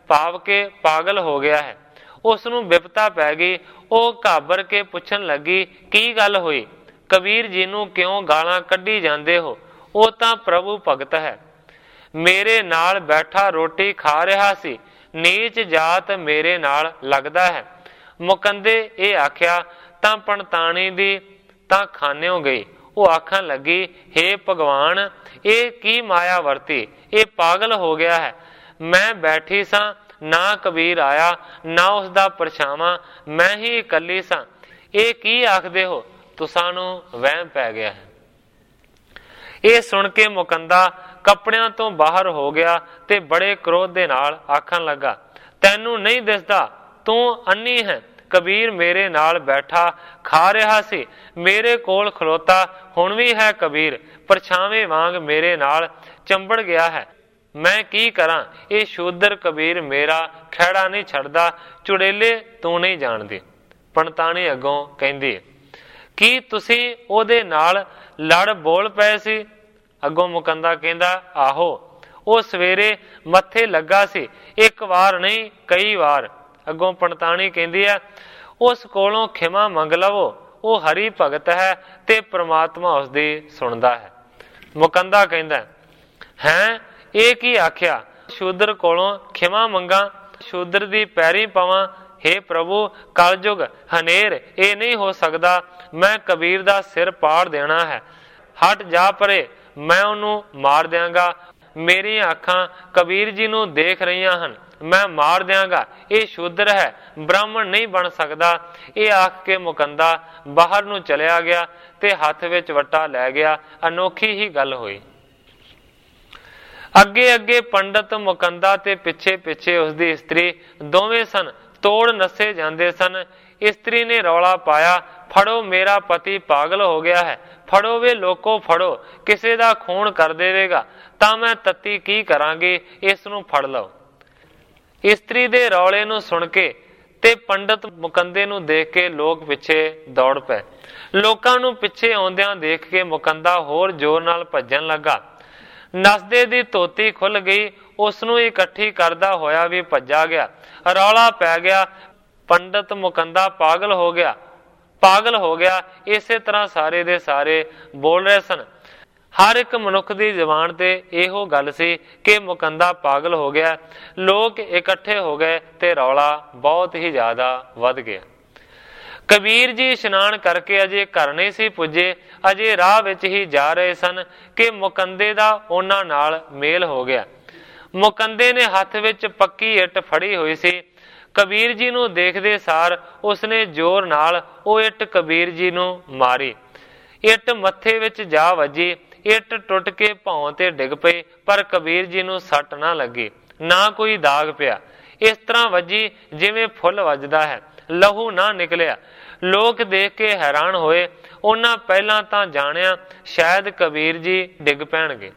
ਭਾਵ ਕੇ ਪਾਗਲ ਹੋ ਗਿਆ ਹੈ। ਉਸ ਨੂੰ ਬਿਪਤਾ ਪੈ ਗਈ। ਉਹ ਘਾਬਰ ਕੇ ਪੁੱਛਣ ਲੱਗੀ, ਕੀ ਗੱਲ ਹੋਈ? ਕਬੀਰ ਜੀ ਨੂੰ ਕਿਉਂ ਗਾਲਾਂ ਕੱਢੀ ਜਾਂਦੇ ਹੋ? ਉਹ ਤਾਂ ਪ੍ਰਭੂ ਭਗਤ ਹੈ। ਮੇਰੇ ਨਾਲ ਬੈਠਾ ਰੋਟੀ ਖਾ ਰਿਹਾ ਸੀ। ਨੀਚ ਜਾਤ ਮੇਰੇ ਨਾਲ ਲੱਗਦਾ ਹੈ। ਮੁਕੰਦੇ ਇਹ ਆਖਿਆ ਤਾਂ ਪੰਡਤਾਣੀ ਦੀ ਤਾਂ ਖਾਨਿਓ ਗਈ। ਉਹ ਆਖਣ ਲੱਗੀ, ਹੇ ਭਗਵਾਨ, ਇਹ ਕੀ ਮਾਇਆ ਵਰਤੀ? ਇਹ ਪਾਗਲ ਹੋ ਗਿਆ ਹੈ। ਮੈਂ ਬੈਠੀ ਸਾਂ, ਨਾ ਕਬੀਰ ਆਇਆ, ਨਾ ਉਸ ਦਾ ਪਰਛਾਵਾਂ, ਮੈਂ ਹੀ ਇਕੱਲੀ ਸਾਂ। ਇਹ ਕੀ ਆਖਦੇ ਹੋ? ਤੁਸਾਂ ਨੂੰ ਵਹਿਮ ਪੈ ਗਿਆ ਹੈ। ਇਹ ਸੁਣ ਕੇ ਮੁਕੰਦਾ ਕੱਪੜਿਆਂ ਤੋਂ ਬਾਹਰ ਹੋ ਗਿਆ ਤੇ ਬੜੇ ਕ੍ਰੋਧ ਦੇ ਨਾਲ ਆਖਣ ਲੱਗਾ, ਤੈਨੂੰ ਨਹੀਂ ਦਿਸਦਾ? ਤੂੰ ਅੰਨੀ ਹੈ। ਕਬੀਰ ਮੇਰੇ ਨਾਲ ਬੈਠਾ ਖਾ ਰਿਹਾ ਸੀ, ਮੇਰੇ ਕੋਲ ਖਲੋਤਾ ਹੁਣ ਵੀ ਹੈ ਕਬੀਰ, ਪਰਛਾਵੇਂ ਵਾਂਗ ਮੇਰੇ ਨਾਲ ਚੰਬੜ ਗਿਆ ਹੈ। ਮੈਂ ਕੀ ਕਰਾਂ? ਇਹ ਸ਼ੂਦਰ ਕਬੀਰ ਮੇਰਾ ਖਹਿੜਾ ਨਹੀਂ ਛੱਡਦਾ। ਚੁੜੇਲੇ ਤੂੰ ਨਹੀਂ ਜਾਣਦੀ। ਪੰਡਤਾਣੀ ਅੱਗੋਂ ਕਹਿੰਦੀ, ਕੀ ਤੁਸੀਂ ਉਹਦੇ ਨਾਲ ਲੜ ਬੋਲ ਪਏ ਸੀ? ਅੱਗੋਂ ਮੁਕੰਦਾ ਕਹਿੰਦਾ, ਆਹੋ, ਉਹ ਸਵੇਰੇ ਮੱਥੇ ਲੱਗਾ ਸੀ, ਇੱਕ ਵਾਰ ਨਹੀਂ ਕਈ ਵਾਰ। ਅੱਗੋਂ ਪੰਡਤਾਣੀ ਕਹਿੰਦੀ ਹੈ, ਉਸ ਕੋਲੋਂ ਖਿਮਾ ਮੰਗ ਲਵੋ, ਉਹ ਹਰੀ ਭਗਤ ਹੈ ਤੇ ਪ੍ਰਮਾਤਮਾ ਉਸਦੀ ਸੁਣਦਾ ਹੈ। ਮੁਕੰਦਾ ਕਹਿੰਦਾ, ਹੈਂ, ਇਹ ਕੀ ਆਖਿਆ? ਸ਼ੂਦਰ ਕੋਲੋਂ ਖਿਮਾ ਮੰਗਾ, ਸ਼ੂਦਰ ਦੀ ਪੈਰੀ ਪਵਾਂ? ਹੇ ਪ੍ਰਭੂ, ਕਲਯੁਗ ਹਨੇਰ, ਇਹ ਨਹੀਂ ਹੋ ਸਕਦਾ। ਮੈਂ ਕਬੀਰ ਦਾ ਸਿਰ ਪਾੜ ਦੇਣਾ ਹੈ। ਹਟ ਜਾ ਪਰੇ, ਮੈਂ ਉਹਨੂੰ ਮਾਰ ਦਿਆਂਗਾ। ਮੇਰੀਆਂ ਅੱਖਾਂ ਕਬੀਰ ਜੀ ਨੂੰ ਦੇਖ ਰਹੀਆਂ ਹਨ, ਮੈਂ ਮਾਰ ਦਿਆਂਗਾ। ਇਹ ਸ਼ੂਦਰ ਹੈ, ਬ੍ਰਾਹਮਣ ਨਹੀਂ ਬਣ ਸਕਦਾ। ਇਹ ਆਖ ਕੇ ਮੁਕੰਦਾ ਬਾਹਰ ਨੂੰ ਚਲਿਆ ਗਿਆ ਤੇ ਹੱਥ ਵਿੱਚ ਵੱਟਾ ਲੈ ਗਿਆ। ਅਨੋਖੀ ਹੀ ਗੱਲ ਹੋਈ। ਅੱਗੇ ਅੱਗੇ ਪੰਡਤ ਮੁਕੰਦਾ ਤੇ ਪਿੱਛੇ ਪਿੱਛੇ ਉਸਦੀ ਇਸਤਰੀ ਦੋਵੇਂ ਸਨ। ਤੋੜ ਨੱਸੇ ਜਾਂਦੇ ਸਨ। ਇਸਤਰੀ ਨੇ ਰੌਲਾ ਪਾਇਆ, ਫੜੋ, ਮੇਰਾ ਪਤੀ ਪਾਗਲ ਹੋ ਗਿਆ ਹੈ। ਫੜੋ ਵੇ ਲੋਕੋ, ਫੜੋ, ਕਿਸੇ ਦਾ ਖੂਨ ਕਰ ਦੇਵੇਗਾ ਤਾਂ ਮੈਂ ਤੱਤੀ ਕੀ ਕਰਾਂਗੀ, ਇਸ ਨੂੰ ਫੜ ਲਓ। ਇਸਤਰੀ ਦੇ ਰੌਲੇ ਨੂੰ ਸੁਣ ਕੇ ਤੇ ਪੰਡਤ ਮੁਕੰਦੇ ਨੂੰ ਦੇਖ ਕੇ ਲੋਕ ਪਿੱਛੇ ਦੌੜ ਪਏ। ਲੋਕਾਂ ਨੂੰ ਪਿੱਛੇ ਆਉਂਦਿਆਂ ਦੇਖ ਕੇ ਮੁਕੰਦਾ ਹੋਰ ਜ਼ੋਰ ਨਾਲ ਭੱਜਣ ਲੱਗਾ। ਨਸਦੇ ਦੀ ਧੋਤੀ ਖੁੱਲ ਗਈ। ਉਸ ਨੂੰ ਇਕੱਠੀ ਕਰਦਾ ਹੋਇਆ ਵੀ ਭੱਜਾ ਗਿਆ। ਰੌਲਾ ਪੈ ਗਿਆ, ਪੰਡਤ ਮੁਕੰਦਾ ਪਾਗਲ ਹੋ ਗਿਆ, ਪਾਗਲ ਹੋ ਗਿਆ। ਇਸੇ ਤਰ੍ਹਾਂ ਸਾਰੇ ਦੇ ਸਾਰੇ ਬੋਲ ਰਹੇ ਸਨ। ਹਰ ਇੱਕ ਮਨੁੱਖ ਦੀ ਜ਼ੁਬਾਨ ਤੇ ਇਹੋ ਗੱਲ ਸੀ ਕਿ ਮੁਕੰਦਾ ਪਾਗਲ ਹੋ ਗਿਆ। ਲੋਕ ਇਕੱਠੇ ਹੋ ਗਏ ਤੇ ਰੌਲਾ ਬਹੁਤ ਹੀ ਜ਼ਿਆਦਾ ਵੱਧ ਗਿਆ। ਕਬੀਰ ਜੀ ਇਸ਼ਨਾਨ ਕਰਕੇ ਅਜੇ ਘਰ ਨਹੀਂ ਸੀ ਪੁੱਜੇ, ਅਜੇ ਰਾਹ ਵਿੱਚ ਹੀ ਜਾ ਰਹੇ ਸਨ ਕਿ ਮੁਕੰਦੇ ਦਾ ਉਹਨਾਂ ਨਾਲ ਮੇਲ ਹੋ ਗਿਆ। ਮੁਕੰਦੇ ਨੇ ਹੱਥ ਵਿੱਚ ਪੱਕੀ ਇੱਟ ਫੜੀ ਹੋਈ ਸੀ। ਕਬੀਰ ਜੀ ਨੂੰ ਦੇਖਦੇ ਸਾਰ ਉਸਨੇ ਜ਼ੋਰ ਨਾਲ ਉਹ ਇੱਟ ਕਬੀਰ ਜੀ ਨੂੰ ਮਾਰੀ। ਇੱਟ ਮੱਥੇ ਵਿੱਚ ਜਾ ਵੱਜੀ। ਇੱਟ ਟੁੱਟ ਕੇ ਭੌਂ ਤੇ ਡਿੱਗ ਪਈ, ਪਰ ਕਬੀਰ ਜੀ ਨੂੰ ਸੱਟ ਨਾ ਲੱਗੀ, ਨਾ ਕੋਈ ਦਾਗ ਪਿਆ। ਇਸ ਤਰ੍ਹਾਂ ਵੱਜੀ ਜਿਵੇਂ ਫੁੱਲ ਵੱਜਦਾ ਹੈ, ਲਹੂ ਨਾ ਨਿਕਲਿਆ। ਲੋਕ ਦੇਖ ਕੇ ਹੈਰਾਨ ਹੋਏ। ਉਹਨਾਂ ਪਹਿਲਾਂ ਤਾਂ ਜਾਣਿਆ ਸ਼ਾਇਦ ਕਬੀਰ ਜੀ ਡਿੱਗ ਪੈਣਗੇ।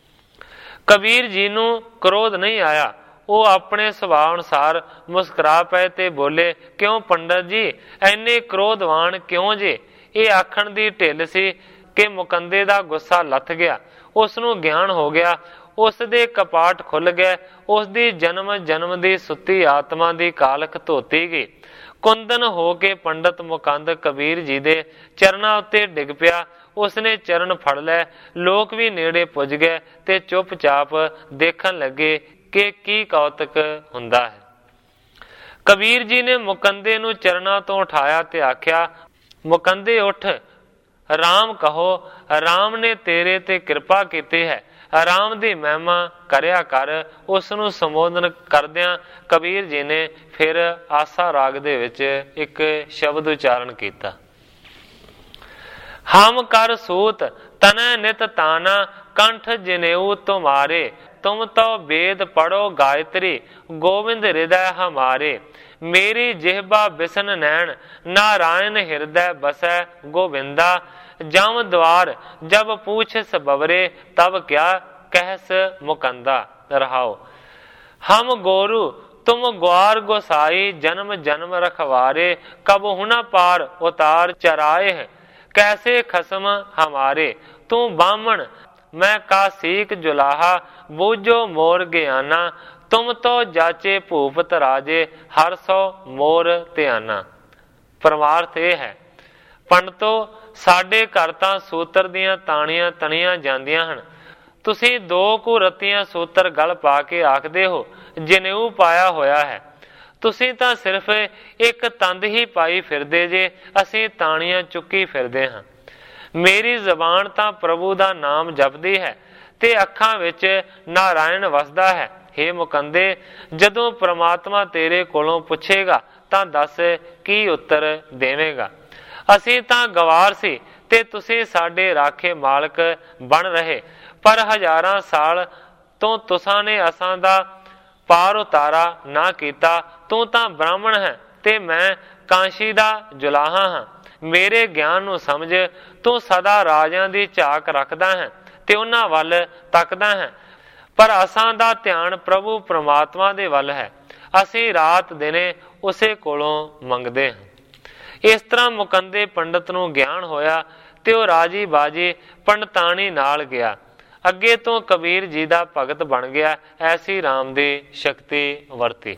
ਕਬੀਰ ਜੀ ਨੂੰ ਕ੍ਰੋਧ ਨਹੀਂ ਆਇਆ। ਉਹ ਆਪਣੇ ਸੁਭਾਅ ਅਨੁਸਾਰ ਮੁਸਕਰਾ ਪਏ ਤੇ ਬੋਲੇ, ਕਿਉਂ ਪੰਡਤ ਜੀ, ਐਨੇ ਕ੍ਰੋਧਵਾਨ ਕਿਉਂ ਜੇ? ਇਹ ਆਖਣ ਦੀ ਢਿੱਲ ਸੀ ਕਿ ਮੁਕੰਦੇ ਦਾ ਗੁੱਸਾ ਲੱਥ ਗਿਆ। ਉਸ ਨੂੰ ਗਿਆਨ ਹੋ ਗਿਆ। ਉਸ ਦੇ ਕਪਾਟ ਖੁੱਲ ਗਏ। ਉਸ ਦੀ ਜਨਮ ਜਨਮ ਦੀ ਸੁੱਤੀ ਆਤਮਾ ਦੀ ਕਾਲਖ ਧੋਤੀ ਗਈ। ਕੁੰਦਨ ਹੋ ਕੇ ਪੰਡਤ ਮੁਕੰਦ ਕਬੀਰ ਜੀ ਦੇ ਚਰਨਾਂ ਉੱਤੇ ਡਿੱਗ ਪਿਆ। ਉਸਨੇ ਚਰਨ ਫੜ ਲਏ। ਲੋਕ ਵੀ ਨੇੜੇ ਪੁੱਜ ਗਏ ਤੇ ਚੁੱਪਚਾਪ ਦੇਖਣ ਲੱਗੇ ਕਿ ਕੀ ਕੌਤਕ ਹੁੰਦਾ ਹੈ। ਕਬੀਰ ਜੀ ਨੇ ਮੁਕੰਦੇ ਨੂੰ ਚਰਨਾਂ ਤੋਂ ਉਠਾਇਆ ਤੇ ਆਖਿਆ, ਮੁਕੰਦੇ ਉੱਠ, ਰਾਮ ਕਹੋ। ਰਾਮ ਨੇ ਤੇਰੇ ਤੇ ਕਿਰਪਾ ਕੀਤੀ ਹੈ। ਰਾਮ ਦੀ ਮਹਿਮਾ ਕਰਿਆ ਕਰ। ਉਸ ਨੂੰ ਸੰਬੋਧਨ ਕਰਦਿਆਂ ਕਬੀਰ ਜੀ ਨੇ ਫਿਰ ਆਸਾ ਰਾਗ ਦੇ ਵਿੱਚ ਇੱਕ ਸ਼ਬਦ ਉਚਾਰਨ ਕੀਤਾ, ਹਮ ਕਰ ਸੂਤ ਤਨੈ ਨਿਤ ਤਾਨਾ ਕੰਠ ਜਨੇਊ ਤੁਮਾਰੇ ਤੁਮ ਤੋ ਵੇਦ ਪੜੋ ਗਾਇਤਰੀ ਗੋਵਿੰਦ ਹਿਰਦੈ ਹਮਾਰੇ ਮੇਰੀ ਜਿਹਬਾ ਬਿਸਨ ਨੈਣ ਨਾਰਾਇਣ ਹਿਰਦੈ ਬਸੈ ਗੋਵਿੰਦਾ ਜਮ ਦਵਾਰ ਜਬ ਪੂਛ ਸਬਵਰੇ ਤਬ ਕਿਆ ਕਹਿਸ ਮੁਕੰਦਾ। ਰਹਾਓ, ਹਮ ਗੋਰੂ ਤੁਮ ग्वार गोसाई जन्म जन्म रखवारे कब हुना पार उतार चराए कैसे खसम हमारे तू बामण मैं का सीक जुलाहा बूझो मोर ज्ञाना ਤੁਮ ਤੋ ਜਾਚੇ ਭੂਪਤ ਰਾਜੇ, ਹਰ ਸੋ ਮੋਰ ਧਿਆਨਾ। ਪਰਮਾਰਥ ਇਹ ਹੈ, ਪੰਡਤੋ ਸਾਡੇ ਘਰ ਤਾਂ ਸੂਤਰ ਦੀਆਂ ਤਾਣੀਆਂ ਤਣੀਆਂ ਜਾਂਦੀਆਂ ਹਨ, ਤੁਸੀਂ ਦੋ ਕੁ ਰੱਤੀਆਂ ਸੂਤਰ ਗਲ ਪਾ ਕੇ ਆਖਦੇ ਹੋ ਜਨੇਊ ਪਾਇਆ ਹੋਇਆ ਹੈ। ਤੁਸੀਂ ਤਾਂ ਸਿਰਫ ਇੱਕ ਤੰਦ ਹੀ ਪਾਈ ਫਿਰਦੇ ਜੇ, ਅਸੀਂ ਤਾਣੀਆਂ ਚੁੱਕੀ ਫਿਰਦੇ ਹਾਂ। ਮੇਰੀ ਜ਼ਬਾਨ ਤਾਂ ਪ੍ਰਭੂ ਦਾ ਨਾਮ ਜਪਦੀ ਹੈ ਤੇ ਅੱਖਾਂ ਵਿੱਚ ਨਾਰਾਇਣ ਵਸਦਾ ਹੈ। ਹੇ ਮੁਕੰਦੇ, ਜਦੋਂ ਪ੍ਰਮਾਤਮਾ ਤੇਰੇ ਕੋਲੋਂ ਪੁੱਛੇਗਾ ਤਾਂ ਦੱਸ ਕੀ ਉੱਤਰ ਦੇਵੇਂਗਾ? ਅਸੀਂ ਤਾਂ ਗਵਾਰ ਸੀ ਤੇ ਤੁਸੀਂ ਸਾਡੇ ਰਾਖੇ ਮਾਲਕ ਬਣ ਰਹੇ, ਪਰ ਹਜ਼ਾਰਾਂ ਸਾਲ ਤੋਂ ਤੁਸਾਂ ਨੇ ਅਸਾਂ ਦਾ ਪਾਰ ਉਤਾਰਾ ਨਾ ਕੀਤਾ। ਤੂੰ ਤਾਂ ਬ੍ਰਾਹਮਣ ਹੈ ਤੇ ਮੈਂ ਕਾਂਸ਼ੀ ਦਾ ਜੁਲਾਹਾ ਹਾਂ। ਮੇਰੇ ਗਿਆਨ ਨੂੰ ਸਮਝ, ਤੂੰ ਸਦਾ ਰਾਜਿਆਂ ਦੀ ਝਾਕ ਰੱਖਦਾ ਹੈ ਤੇ ਉਹਨਾਂ ਵੱਲ ਤੱਕਦਾ ਹੈ, ਪਰ ਅਸਾਂ ਦਾ ਧਿਆਨ ਪ੍ਰਭੂ ਪ੍ਰਮਾਤਮਾ ਦੇ ਵੱਲ ਹੈ। ਅਸੀਂ ਰਾਤ ਦਿਨੇ ਉਸੇ ਕੋਲੋਂ ਮੰਗਦੇ ਹਾਂ। ਇਸ ਤਰ੍ਹਾਂ ਮੁਕੰਦੇ ਪੰਡਤ ਨੂੰ ਗਿਆਨ ਹੋਇਆ ਤੇ ਉਹ ਰਾਜੀ ਬਾਜੀ ਪੰਡਤਾਣੀ ਨਾਲ ਗਿਆ। ਅੱਗੇ ਤੋਂ ਕਬੀਰ ਜੀ ਦਾ ਭਗਤ ਬਣ ਗਿਆ। ਐਸੀ ਰਾਮ ਦੀ ਸ਼ਕਤੀ ਵਰਤੀ।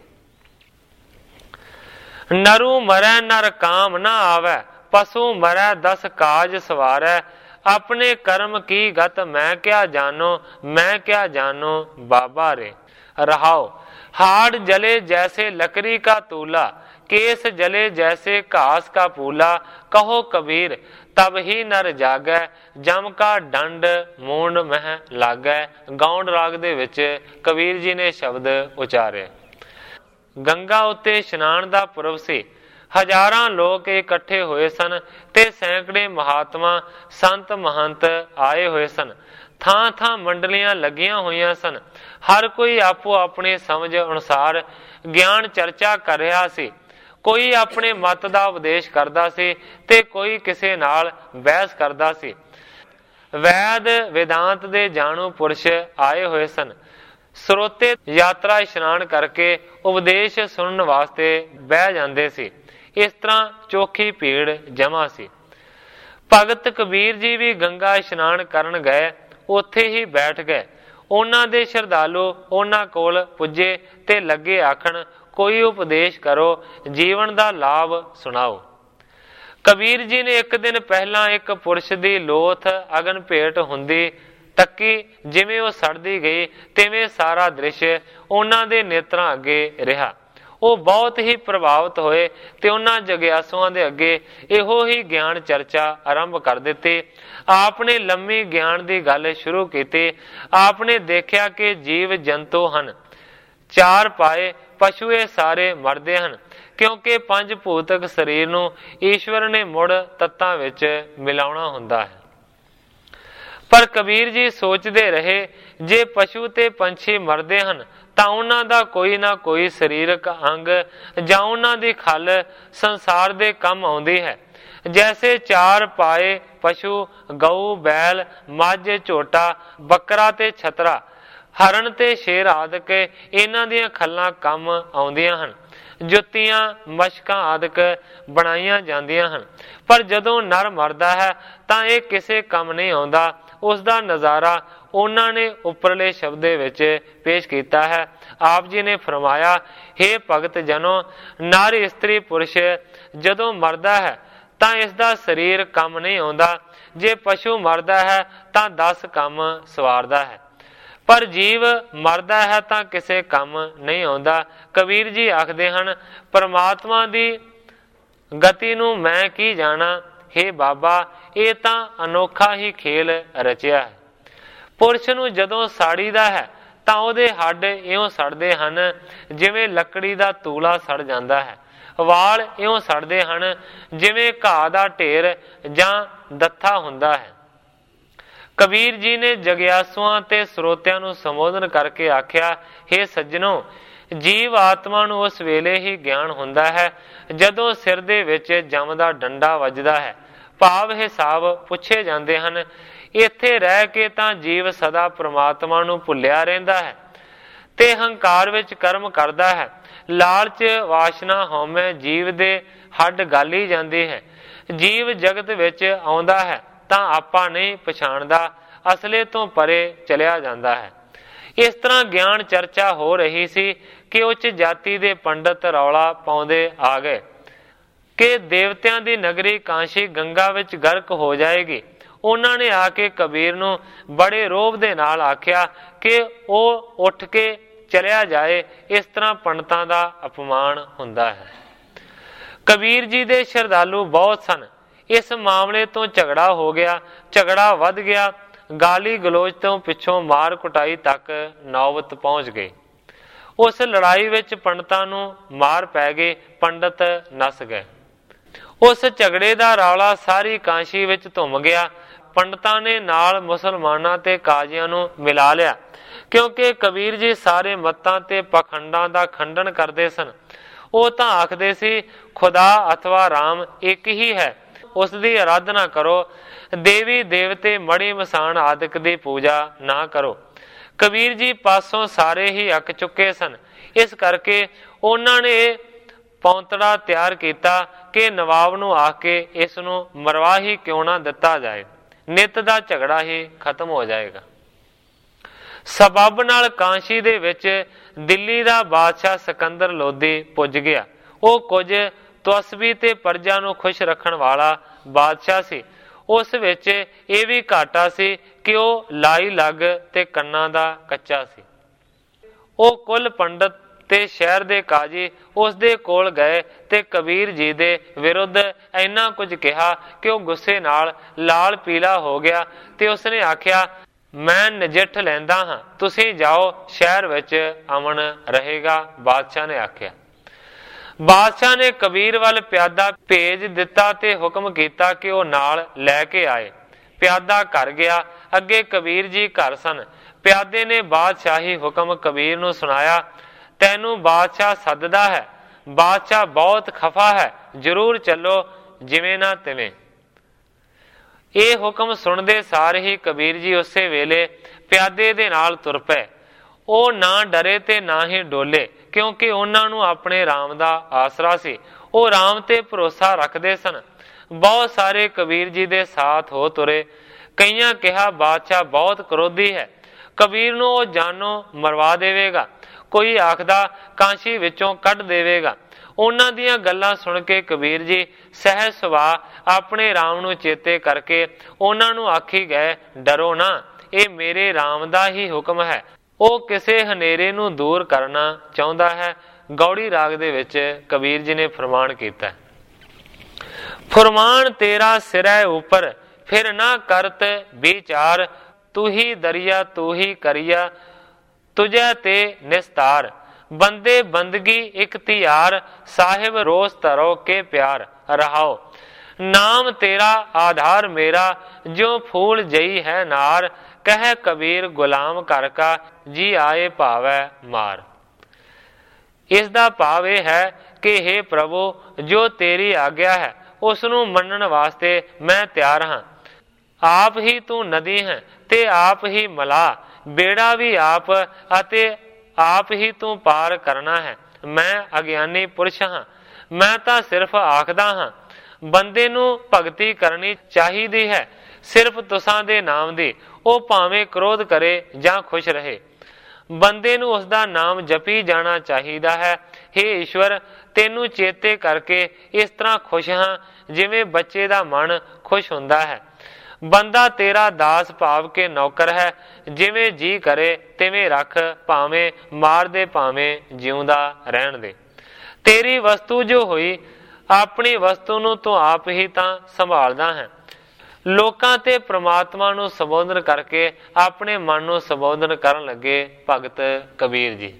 ਨਰੂ ਮਰੈ ਨਰ ਕਾਮ ਨਾ ਆਵੈ, ਪਸ਼ੂ ਮਰੈ ਦਸ ਕਾਜ ਸਵਾਰੈ। ਆਪਣੇ ਕਰਮ ਕੀ ਗਤ ਮੈਂ ਕਿਆ ਜਾਨੋ, ਮੈਂ ਕਿਆ ਜਾਨੋ ਬਾਬਾ ਰੇ। रहाओ। हाड़ जले जैसे लकड़ी का तूला, केस जले जैसे घास का पूला। कहो कबीर तब ही नर जागै, जम का डंड मूंड मह लागै। ਗਾਉਣ ਰਾਗ ਦੇ ਵਿੱਚ ਕਬੀਰ ਜੀ ਨੇ ਸ਼ਬਦ ਉਚਾਰੇ। ਗੰਗਾ ਉੱਤੇ ਇਸ਼ਨਾਨ ਦਾ ਪੁਰਬ ਸੀ। ਹਜ਼ਾਰਾਂ ਲੋਕ ਇਕੱਠੇ ਹੋਏ ਸਨ ਤੇ ਸੈਂਕੜੇ ਮਹਾਤਮਾ ਸੰਤ ਮਹੰਤ ਆਏ ਹੋਏ ਸਨ। ਥਾਂ ਥਾਂ ਮੰਡਲੀਆਂ ਲੱਗੀਆਂ ਹੋਈਆਂ ਸਨ। ਹਰ ਕੋਈ ਆਪੋ ਆਪਣੀ ਸਮਝ ਅਨੁਸਾਰ ਗਿਆਨ ਚਰਚਾ ਕਰ ਰਿਹਾ ਸੀ। ਕੋਈ ਆਪਣੇ ਮਤ ਦਾ ਉਪਦੇਸ਼ ਕਰਦਾ ਸੀ ਤੇ ਕੋਈ ਕਿਸੇ ਨਾਲ ਬਹਿਸ ਕਰਦਾ ਸੀ। ਵੈਦ ਵੇਦਾਂਤ ਦੇ ਜਾਣੂ ਪੁਰਸ਼ ਆਏ ਹੋਏ ਸਨ। ਸਰੋਤੇ ਯਾਤਰਾ ਇਸ਼ਨਾਨ ਕਰਕੇ ਉਪਦੇਸ਼ ਸੁਣਨ ਵਾਸਤੇ ਬਹਿ ਜਾਂਦੇ ਸੀ। ਇਸ ਤਰ੍ਹਾਂ ਚੋਖੀ ਭੀੜ ਜਮਾ ਸੀ। ਭਗਤ ਕਬੀਰ ਜੀ ਵੀ ਗੰਗਾ ਇਸ਼ਨਾਨ ਕਰਨ ਗਏ, ਉੱਥੇ ਹੀ ਬੈਠ ਗਏ। ਉਹਨਾਂ ਦੇ ਸ਼ਰਧਾਲੂ ਉਹਨਾਂ ਕੋਲ ਪੁੱਜੇ ਤੇ ਲੱਗੇ ਆਖਣ, ਕੋਈ ਉਪਦੇਸ਼ ਕਰੋ, ਜੀਵਨ ਦਾ ਲਾਭ ਸੁਣਾਓ। ਕਬੀਰ ਜੀ ਨੇ ਇੱਕ ਦਿਨ ਪਹਿਲਾਂ ਇੱਕ ਪੁਰਸ਼ ਦੀ ਲੋਥ ਅਗਨ ਭੇਟ ਹੁੰਦੀ ਤੱਕੀ। ਜਿਵੇਂ ਉਹ ਸੜਦੀ ਗਈ ਤਿਵੇਂ ਸਾਰਾ ਦ੍ਰਿਸ਼ ਉਹਨਾਂ ਦੇ ਨੇਤਰਾਂ ਅੱਗੇ ਰਿਹਾ। ਉਹ ਬਹੁਤ ਹੀ ਪ੍ਰਭਾਵਿਤ ਹੋਏ ਤੇ ਉਹਨਾਂ ਜਗਿਆਸੂਆਂ ਦੇ ਅੱਗੇ ਇਹੋ ਹੀ ਗਿਆਨ ਚਰਚਾ ਆਰੰਭ ਕਰ ਦਿੱਤੀ। ਆਪ ਨੇ ਲੰਮੀ ਗਿਆਨ ਦੀ ਗੱਲ ਸ਼ੁਰੂ ਕੀਤੀ। ਆਪ ਨੇ ਦੇਖਿਆ ਕਿ ਜੀਵ ਜੰਤੂ ਹਨ, ਚਾਰ ਪਾਏ ਪਸ਼ੂ ਇਹ ਸਾਰੇ ਮਰਦੇ ਹਨ, ਕਿਉਂਕਿ ਪੰਜ ਭੂਤਕ ਸਰੀਰ ਨੂੰ ਈਸ਼ਵਰ ਨੇ ਮੁੜ ਤੱਤਾਂ ਵਿੱਚ ਮਿਲਾਉਣਾ ਹੁੰਦਾ ਹੈ। ਪਰ ਕਬੀਰ ਜੀ ਸੋਚਦੇ ਰਹੇ, ਜੇ ਪਸ਼ੂ ਤੇ ਪੰਛੀ ਮਰਦੇ ਹਨ ਤਾਂ ਉਹਨਾਂ ਦਾ ਕੋਈ ਨਾ ਕੋਈ ਸਰੀਰਕ ਅੰਗ ਜਾਂ ਉਹਨਾਂ ਦੀ ਖਲ ਸੰਸਾਰ ਦੇ ਕੰਮ ਆਉਂਦੀ ਹੈ। ਜੈਸੇ ਚਾਰ ਪਾਏ ਪਸ਼ੂ ਗਊ, ਬੈਲ, ਮੱਝ, ਝੋਟਾ, ਬੱਕਰਾ ਤੇ ਛਤਰਾ, ਹਰਨ ਤੇ ਸ਼ੇਰ ਆਦਿਕ ਇਹਨਾਂ ਦੀਆਂ ਖੱਲਾਂ ਕੰਮ ਆਉਂਦੀਆਂ ਹਨ। ਜੁੱਤੀਆਂ, ਮਸ਼ਕਾਂ ਆਦਿਕ ਬਣਾਈਆਂ ਜਾਂਦੀਆਂ ਹਨ। ਪਰ ਜਦੋਂ ਨਰ ਮਰਦਾ ਹੈ ਤਾਂ ਇਹ ਕਿਸੇ ਕੰਮ ਨਹੀਂ ਆਉਂਦਾ। ਉਸ ਦਾ ਨਜ਼ਾਰਾ ਉਹਨਾਂ ਨੇ ਉੱਪਰਲੇ ਸ਼ਬਦੇ ਵਿੱਚ ਪੇਸ਼ ਕੀਤਾ ਹੈ। ਆਪ ਜੀ ਨੇ ਫਰਮਾਇਆ, ਹੇ ਭਗਤ ਜਨੋ, ਨਰ ਇਸਤਰੀ ਪੁਰਸ਼ ਜਦੋਂ ਮਰਦਾ ਹੈ ਤਾਂ ਇਸ ਦਾ ਸਰੀਰ ਕੰਮ ਨਹੀਂ ਆਉਂਦਾ। ਜੇ ਪਸ਼ੂ ਮਰਦਾ ਹੈ ਤਾਂ ਦਸ ਕੰਮ ਸਵਾਰਦਾ ਹੈ, ਪਰ ਜੀਵ ਮਰਦਾ ਹੈ ਤਾਂ ਕਿਸੇ ਕੰਮ ਨਹੀਂ ਆਉਂਦਾ। ਕਬੀਰ ਜੀ ਆਖਦੇ ਹਨ, ਪਰਮਾਤਮਾ ਦੀ ਗਤੀ ਨੂੰ ਮੈਂ ਕੀ ਜਾਣਾ। ਹੇ ਬਾਬਾ, ਇਹ ਤਾਂ ਅਨੋਖਾ ਹੀ ਖੇਲ ਰਚਿਆ ਹੈ। ਪੁਰਸ਼ ਨੂੰ ਜਦੋਂ ਸਾੜੀਦਾ ਹੈ ਤਾਂ ਉਹਦੇ ਹੱਡ ਇਉਂ ਸੜਦੇ ਹਨ ਜਿਵੇਂ ਲੱਕੜੀ ਦਾ ਤੂਲਾ ਸੜ ਜਾਂਦਾ ਹੈ। ਵਾਲ ਇਉਂ ਸੜਦੇ ਹਨ ਜਿਵੇਂ ਘਾਹ ਦਾ ਢੇਰ ਜਾਂ ਦੱਥਾ ਹੁੰਦਾ ਹੈ। ਕਬੀਰ ਜੀ ਨੇ ਜਗਿਆਸੂਆਂ ਤੇ ਸਰੋਤਿਆਂ ਨੂੰ ਸੰਬੋਧਨ ਕਰਕੇ ਆਖਿਆ, ਹੇ ਸੱਜਣੋ, ਜੀਵ ਆਤਮਾ ਨੂੰ ਉਸ ਵੇਲੇ ਹੀ ਗਿਆਨ ਹੁੰਦਾ ਹੈ ਜਦੋਂ ਸਿਰ ਦੇ ਵਿੱਚ ਜਮ ਦਾ ਡੰਡਾ ਵੱਜਦਾ ਹੈ। ਭਾਵ ਹਿਸਾਬ ਪੁੱਛੇ ਜਾਂਦੇ ਹਨ। ਇੱਥੇ ਰਹਿ ਕੇ ਤਾਂ ਜੀਵ ਸਦਾ ਪ੍ਰਮਾਤਮਾ ਨੂੰ ਭੁੱਲਿਆ ਰਹਿੰਦਾ ਹੈ ਤੇ ਹੰਕਾਰ ਵਿੱਚ ਕਰਮ ਕਰਦਾ ਹੈ। ਲਾਲਚ, ਵਾਸ਼ਨਾ, ਹਉਮੈ ਜੀਵ ਦੇ ਹੱਡ ਗਾਲੀ ਜਾਂਦੀ ਹੈ। ਜੀਵ ਜਗਤ ਵਿੱਚ ਆਉਂਦਾ ਹੈ ਤਾਂ ਆਪਾ ਨਹੀਂ ਪਛਾਣਦਾ, ਅਸਲੇ ਤੋਂ ਪਰੇ ਚਲਿਆ ਜਾਂਦਾ ਹੈ। ਇਸ ਤਰ੍ਹਾਂ ਗਿਆਨ ਚਰਚਾ ਹੋ ਰਹੀ ਸੀ ਕਿ ਉੱਚ ਜਾਤੀ ਦੇ ਪੰਡਤ ਰੌਲਾ ਪਾਉਂਦੇ ਆ ਗਏ ਕਿ ਦੇਵਤਿਆਂ ਦੀ ਨਗਰੀ ਕਾਂਸ਼ੀ ਗੰਗਾ ਵਿੱਚ ਗਰਕ ਹੋ ਜਾਏਗੀ। ਉਹਨਾਂ ਨੇ ਆ ਕੇ ਕਬੀਰ ਨੂੰ ਬੜੇ ਰੋਹਬ ਦੇ ਨਾਲ ਆਖਿਆ ਕਿ ਉਹ ਉੱਠ ਕੇ ਚਲਿਆ ਜਾਏ, ਇਸ ਤਰ੍ਹਾਂ ਪੰਡਤਾਂ ਦਾ ਅਪਮਾਨ ਹੁੰਦਾ ਹੈ। ਕਬੀਰ ਜੀ ਦੇ ਸ਼ਰਧਾਲੂ ਬਹੁਤ ਸਨ। ਇਸ ਮਾਮਲੇ ਤੋਂ ਝਗੜਾ ਹੋ ਗਿਆ, ਝਗੜਾ ਵੱਧ ਗਿਆ, ਗਾਲੀ ਗਲੋਚ ਤੋਂ ਪਿੱਛੋਂ ਮਾਰ ਕੁਟਾਈ ਤੱਕ ਨੌਬਤ ਪਹੁੰਚ ਗਈ। ਉਸ ਲੜਾਈ ਵਿੱਚ ਪੰਡਤਾਂ ਨੂੰ ਮਾਰ ਪੈ ਗਈ, ਪੰਡਤ ਨੱਸ ਗਏ। ਉਸ ਝਗੜੇ ਦਾ ਰੌਲਾ ਸਾਰੀ ਕਾਂਸ਼ੀ ਵਿੱਚ ਧੁੰਮ ਗਿਆ। ਪੰਡਤਾਂ ਨੇ ਨਾਲ ਮੁਸਲਮਾਨਾਂ ਤੇ ਕਾਜ਼ੀਆਂ ਨੂੰ ਮਿਲਾ ਲਿਆ, ਕਿਉਂਕਿ ਕਬੀਰ ਜੀ ਸਾਰੇ ਮਤਾਂ ਤੇ ਪਖੰਡਾਂ ਦਾ ਖੰਡਨ ਕਰਦੇ ਸਨ। ਉਹ ਤਾਂ ਆਖਦੇ ਸੀ ਖੁਦਾ ਅਥਵਾ ਰਾਮ ਇੱਕ ਹੀ ਹੈ, ਉਸ ਦੀ ਆਰਾਧਨਾ ਕਰੋ, ਦੇਵੀ ਦੇਵਤੇ ਮੜੀ ਮਸਾਣ ਆਦਿਕ ਦੀ ਪੂਜਾ ਨਾ ਕਰੋ। ਕਬੀਰ ਜੀ ਪਾਸੋਂ ਸਾਰੇ ਹੀ ਅੱਕ ਚੁੱਕੇ ਸਨ। ਇਸ ਕਰਕੇ ਉਹਨਾਂ ਨੇ ਪੌਂਤੜਾ ਤਿਆਰ ਕੀਤਾ ਕਿ ਨਵਾਬ ਨੂੰ ਆਖ ਕੇ ਇਸ ਨੂੰ ਮਰਵਾ ਹੀ ਕਿਉਂ ਨਾ ਦਿੱਤਾ ਜਾਏ, ਨਿੱਤ ਦਾ ਝਗੜਾ ਹੀ ਖਤਮ ਹੋ ਜਾਏਗਾ। ਸਬੱਬ ਨਾਲ ਕਾਂਸ਼ੀ ਦੇ ਵਿੱਚ ਦਿੱਲੀ ਦਾ ਬਾਦਸ਼ਾਹ ਸਿਕੰਦਰ ਲੋਧੀ ਪੁੱਜ ਗਿਆ। ਉਹ ਕੁਝ ਤਵਸਬੀ ਤੇ ਪਰਜਾ ਨੂੰ ਖੁਸ਼ ਰੱਖਣ ਵਾਲਾ ਬਾਦਸ਼ਾਹ ਸੀ। ਉਸ ਵਿੱਚ ਇਹ ਵੀ ਘਾਟਾ ਸੀ ਕਿ ਉਹ ਲਾਈ ਲੱਗ ਤੇ ਕੰਨਾਂ ਦਾ ਕੱਚਾ ਸੀ। ਉਹ ਕੁੱਲ ਪੰਡਤ ਤੇ ਸ਼ਹਿਰ ਦੇ ਕਾਜੀ ਉਸ ਦੇ ਕੋਲ ਗਏ ਤੇ ਕਬੀਰ ਜੀ ਦੇ ਵਿਰੁੱਧ ਇੰਨਾ ਕੁਝ ਕਿਹਾ ਕਿ ਉਹ ਗੁੱਸੇ ਨਾਲ ਲਾਲ ਪੀਲਾ ਹੋ ਗਿਆ ਤੇ ਉਸਨੇ ਆਖਿਆ, ਮੈਂ ਨਜਿੱਠ ਲੈਂਦਾ ਹਾਂ, ਤੁਸੀਂ ਜਾਓ, ਸ਼ਹਿਰ ਵਿੱਚ ਅਮਨ ਰਹੇਗਾ। ਬਾਦਸ਼ਾਹ ਨੇ ਆਖਿਆ। ਬਾਦਸ਼ਾਹ ਨੇ ਕਬੀਰ ਵੱਲ ਪਿਆਦਾ ਭੇਜ ਦਿੱਤਾ ਤੇ ਹੁਕਮ ਕੀਤਾ ਕਿ ਉਹ ਨਾਲ ਲੈ ਕੇ ਆਏ। ਪਿਆਦਾ ਘਰ ਗਿਆ। ਅੱਗੇ ਕਬੀਰ ਜੀ ਘਰ ਸਨ। ਪਿਆਦੇ ਨੇ ਬਾਦਸ਼ਾਹੀ ਹੁਕਮ ਕਬੀਰ ਨੂੰ ਸੁਣਾਇਆ। ਤੈਨੂੰ ਬਾਦਸ਼ਾਹ ਸੱਦਦਾ ਹੈ, ਬਾਦਸ਼ਾਹ ਬਹੁਤ ਖਫਾ ਹੈ, ਜ਼ਰੂਰ ਚੱਲੋ, ਜਿਵੇਂ ਨਾ ਤਿਵੇਂ। ਇਹ ਹੁਕਮ ਸੁਣਦੇ ਸਾਰ ਹੀ ਕਬੀਰ ਜੀ ਉਸੇ ਵੇਲੇ ਪਿਆਦੇ ਦੇ ਨਾਲ ਤੁਰ ਪਏ। ਉਹ ਨਾ ਡਰੇ ਤੇ ਨਾ ਹੀ ਡੋਲੇ, ਕਿਉਂਕਿ ਉਹਨਾਂ ਨੂੰ ਆਪਣੇ ਰਾਮ ਦਾ ਆਸਰਾ ਸੀ। ਉਹ ਰਾਮ ਤੇ ਭਰੋਸਾ ਰੱਖਦੇ ਸਨ। ਬਹੁਤ ਸਾਰੇ ਕਬੀਰ ਜੀ ਦੇ ਸਾਥ ਹੋ ਤੁਰੇ। ਕਈਆਂ ਕਿਹਾ ਬਾਦਸ਼ਾਹ ਬਹੁਤ ਕ੍ਰੋਧੀ ਹੈ, ਕਬੀਰ ਨੂੰ ਉਹ ਜਾਨੋਂ ਮਰਵਾ ਦੇਵੇਗਾ। ਕੋਈ ਆਖਦਾ ਕਾਂਸ਼ੀ ਵਿੱਚੋਂ ਕੱਢ ਦੇਵੇਗਾ। ਉਹਨਾਂ ਦੀਆਂ ਗੱਲਾਂ ਸੁਣ ਕੇ ਕਬੀਰ ਜੀ ਸਹਿਜ ਸੁਭਾਅ ਆਪਣੇ ਰਾਮ ਨੂੰ ਚੇਤੇ ਕਰਕੇ ਉਹਨਾਂ ਨੂੰ ਆਖੀ ਗਏ, ਡਰੋ ਨਾ, ਇਹ ਮੇਰੇ ਰਾਮ ਦਾ ਹੀ ਹੁਕਮ ਹੈ। ਉਹ ਕਿਸੇ ਹਨੇਰੇ ਨੂੰ ਦੂਰ ਕਰਨਾ ਚਾਹੁੰਦਾ ਹੈ। ਗੌੜੀ ਰਾਗ ਦੇ ਵਿੱਚ ਕਬੀਰ ਜੀ ਨੇ ਫਰਮਾਨ ਕੀਤਾ, ਫਰਮਾਨ ਤੇਰਾ ਸਿਰੈ ਉਪਰ, ਫਿਰ ਨਾ ਕਰਤ ਵਿਚਾਰ, ਤੂੰ ਹੀ ਦਰਿਆ ਤੂੰ ਹੀ ਕਰਿਆ, ਤੁਝੇ ਤੇ ਨਿਸਤਾਰ, ਬੰਦੇ ਬੰਦਗੀ ਇਖਤਿਆਰ, ਸਾਹਿਬ ਰੋਸ ਧਰੋ ਕੇ ਪਿਆਰ। ਰਹਾਓ ਨਾਮ ਤੇਰਾ ਆਧਾਰ ਮੇਰਾ, ਜੋ ਫੂਲ ਜਈ ਹੈ ਨਾਰ, ਕਹਿ ਕਬੀਰ ਗੁਲਾਮ ਕਰ ਕਾ, ਜੀ ਆਏ ਭਾਵੈ ਮਾਰ। ਇਸ ਦਾ ਭਾਵ ਇਹ ਹੈ ਕਿ ਹੇ ਪ੍ਰਭੂ, ਜੋ ਤੇਰੀ ਆਗਿਆ ਹੈ ਉਸ ਨੂੰ ਮੰਨਣ ਵਾਸਤੇ ਮੈਂ ਤਿਆਰ ਹਾਂ। ਆਪ ਹੀ ਤੂੰ ਨਦੀ ਹੈ ਤੇ ਆਪ ਹੀ ਮਲਾ, ਬੇੜਾ ਵੀ ਆਪ ਅਤੇ ਆਪ ਹੀ ਤੂੰ ਪਾਰ ਕਰਨਾ ਹੈ। ਮੈਂ ਅਗਿਆਨੀ ਪੁਰਸ਼ ਹਾਂ, ਮੈਂ ਤਾਂ ਸਿਰਫ ਆਖਦਾ ਹਾਂ। ਬੰਦੇ ਨੂੰ ਭਗਤੀ ਕਰਨੀ ਚਾਹੀਦੀ ਹੈ ਸਿਰਫ ਤੁਸਾਂ ਦੇ ਨਾਮ ਦੀ, ਉਹ ਭਾਵੇਂ ਕ੍ਰੋਧ ਕਰੇ ਜਾਂ ਖੁਸ਼ ਰਹੇ। ਬੰਦੇ ਨੂੰ ਉਸ ਦਾ ਨਾਮ ਜਪੀ ਜਾਣਾ ਚਾਹੀਦਾ ਹੈ। ਹੇ ਈਸ਼ਵਰ, ਤੈਨੂੰ ਚੇਤੇ ਕਰਕੇ ਇਸ ਤਰ੍ਹਾਂ ਖੁਸ਼ ਹਾਂ ਜਿਵੇਂ ਬੱਚੇ ਦਾ ਮਨ ਖੁਸ਼ ਹੁੰਦਾ ਹੈ। ਬੰਦਾ ਤੇਰਾ ਦਾਸ ਭਾਵ ਕੇ ਨੌਕਰ ਹੈ, ਜਿਵੇਂ ਜੀ ਕਰੇ ਤਿਵੇਂ ਰੱਖ, ਭਾਵੇਂ ਮਾਰ ਦੇ ਭਾਵੇਂ ਜਿਉਂਦਾ ਰਹਿਣ ਦੇ। ਤੇਰੀ ਵਸਤੂ ਜੋ ਹੋਈ, ਆਪਣੀ ਵਸਤੂ ਨੂੰ ਤੂੰ ਆਪ ਹੀ ਤਾਂ ਸੰਭਾਲਦਾ ਹੈ। ਲੋਕਾਂ ਤੇ ਪ੍ਰਮਾਤਮਾ ਨੂੰ ਸੰਬੋਧਨ ਕਰਕੇ ਆਪਣੇ ਮਨ ਨੂੰ ਸੰਬੋਧਨ ਕਰਨ ਲੱਗੇ ਭਗਤ ਕਬੀਰ ਜੀ।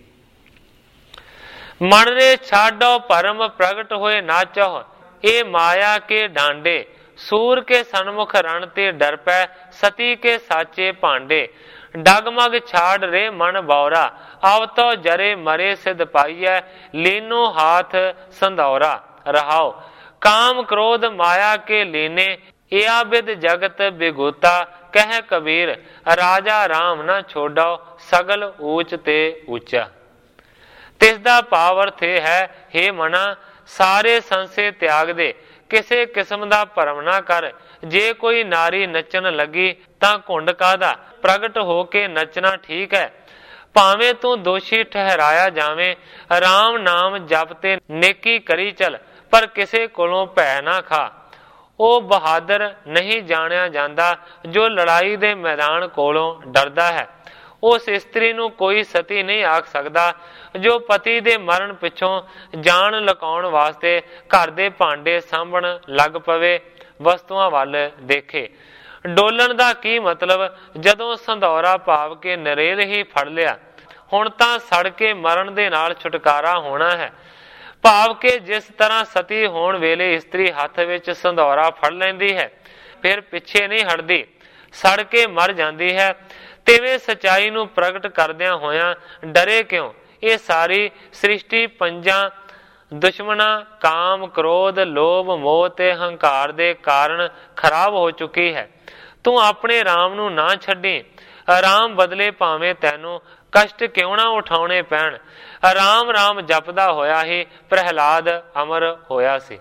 ਮਨ ਰੇ ਛਾਡੋ ਭਰਮ ਪ੍ਰਗਟ ਹੋਏ ਨਾਚੋ, ਇਹ ਮਾਇਆ ਕੇ ਡਾਂਡੇ, ਸੂਰ ਕੇ ਸਨਮੁਖ ਰਣ ਤੇ ਡਰ ਪੈ, ਸਤੀ ਕੇ ਸਾਚੇ ਭਾਂਡੇ। ਡਗਮਗ ਛਾੜ ਰੇ ਮਨ ਬੌਰਾ, ਆਵ ਤੋ ਜਰੇ ਮਰੇ ਸਿਧ ਪਾਈਐ, ਲੀਨੋ ਹਾਥ ਸੰਧੌਰਾ। ਰਹਾਓ ਕਾਮ ਕ੍ਰੋਧ ਮਾਇਆ ਕੇ ਲੀਨੇ, ਇਆ ਬਿਦ ਜਗਤ ਬਿਗੋਤਾ, ਕਹਿ ਕਬੀਰ ਰਾਜਾ ਰਾਮ ਨਾ ਛੋਡੋ, ਸਗਲ ਊਚ ਤੇ ਉੱਚਾ। ਤਿਸ ਦਾ ਭਾਵ ਅਰਥ ਇਹ ਹੈ, ਹੇ ਮਨਾ, ਸਾਰੇ ਸੰਸੇ ਤਿਆਗ ਦੇ, ਕਿਸੇ ਕਿਸਮ ਦਾ ਭਰਮ ਨਾ ਕਰ। ਜੇ ਕੋਈ ਨਾਰੀ ਨੱਚਣ ਲੱਗੀ ਤਾਂ ਘੁੰਡ ਕਾਹਦਾ, ਪ੍ਰਗਟ ਹੋ ਕੇ ਨੱਚਣਾ ਠੀਕ ਹੈ, ਭਾਵੇਂ ਤੂੰ ਦੋਸ਼ੀ ਠਹਿਰਾਇਆ ਜਾਵੇਂ, ਰਾਮ ਨਾਮ ਜਪ ਤੇ ਨੇਕੀ ਕਰੀ ਚਲ, ਪਰ ਕਿਸੇ ਕੋਲੋਂ ਭੈ ਨਾ ਖਾ। ਉਹ ਬਹਾਦਰ ਨਹੀਂ ਜਾਣਿਆ ਜਾਂਦਾ ਜੋ ਲੜਾਈ ਦੇ ਮੈਦਾਨ ਕੋਲੋਂ ਡਰਦਾ ਹੈ। ਉਸ ਇਸਤਰੀ ਨੂੰ ਕੋਈ ਸਤੀ ਨਹੀਂ ਆਖ ਸਕਦਾ ਜੋ ਪਤੀ ਦੇ ਮਰਨ ਪਿੱਛੋਂ ਜਾਨ ਲੁਕਾਉਣ ਵਾਸਤੇ ਘਰ ਦੇ ਭਾਂਡੇ ਸਾਂਭਣ ਲੱਗ ਪਵੇ, ਵਸਤੂਆਂ ਵੱਲ ਦੇਖੇ। ਡੋਲਣ ਦਾ ਕੀ ਮਤਲਬ, ਜਦੋਂ ਸੰਧੌਰਾ ਭਾਵ ਕੇ ਨਰੇਲ ਹੀ ਫੜ ਲਿਆ, ਹੁਣ ਤਾਂ ਸੜ ਕੇ ਮਰਨ ਦੇ ਨਾਲ ਛੁਟਕਾਰਾ ਹੋਣਾ ਹੈ। ਭਾਵ ਕਿ ਜਿਸ ਤਰ੍ਹਾਂ ਸਤੀ ਹੋਣ ਵੇਲੇ ਇਸਤਰੀ ਹੱਥ ਵਿੱਚ ਸੰਧੌਰਾ ਫੜ ਲੈਂਦੀ ਹੈ, ਫਿਰ ਪਿੱਛੇ ਨਹੀਂ ਹਟਦੀ, ਸੜ ਕੇ ਮਰ ਜਾਂਦੀ ਹੈ, ਤਿਵੇਂ ਸਚਾਈ ਨੂੰ ਪ੍ਰਗਟ ਕਰਦਿਆਂ ਹੋਇਆਂ ਡਰੇ ਕਿਉਂ? ਇਹ ਸਾਰੀ ਸ੍ਰਿਸ਼ਟੀ ਪੰਜਾਂ ਦੁਸ਼ਮਣਾਂ ਕਾਮ, ਕ੍ਰੋਧ, ਲੋਭ, ਮੋਹ ਤੇ ਹੰਕਾਰ ਦੇ ਕਾਰਨ ਖਰਾਬ ਹੋ ਚੁੱਕੀ ਹੈ। ਤੂੰ ਆਪਣੇ ਰਾਮ ਨੂੰ ਨਾ ਛੱਡੀ। ਰਾਮ ਬਦਲੇ ਭਾਵੇਂ ਤੈਨੂੰ ਕਸ਼ਟ ਕਿਉਂ ਨਾ ਉਠਾਉਣੇ ਪੈਣ। ਰਾਮ ਰਾਮ ਜਪਦਾ ਹੋਇਆ ਹੀ ਪ੍ਰਹਿਲਾਦ ਅਮਰ ਹੋਇਆ ਸੀ।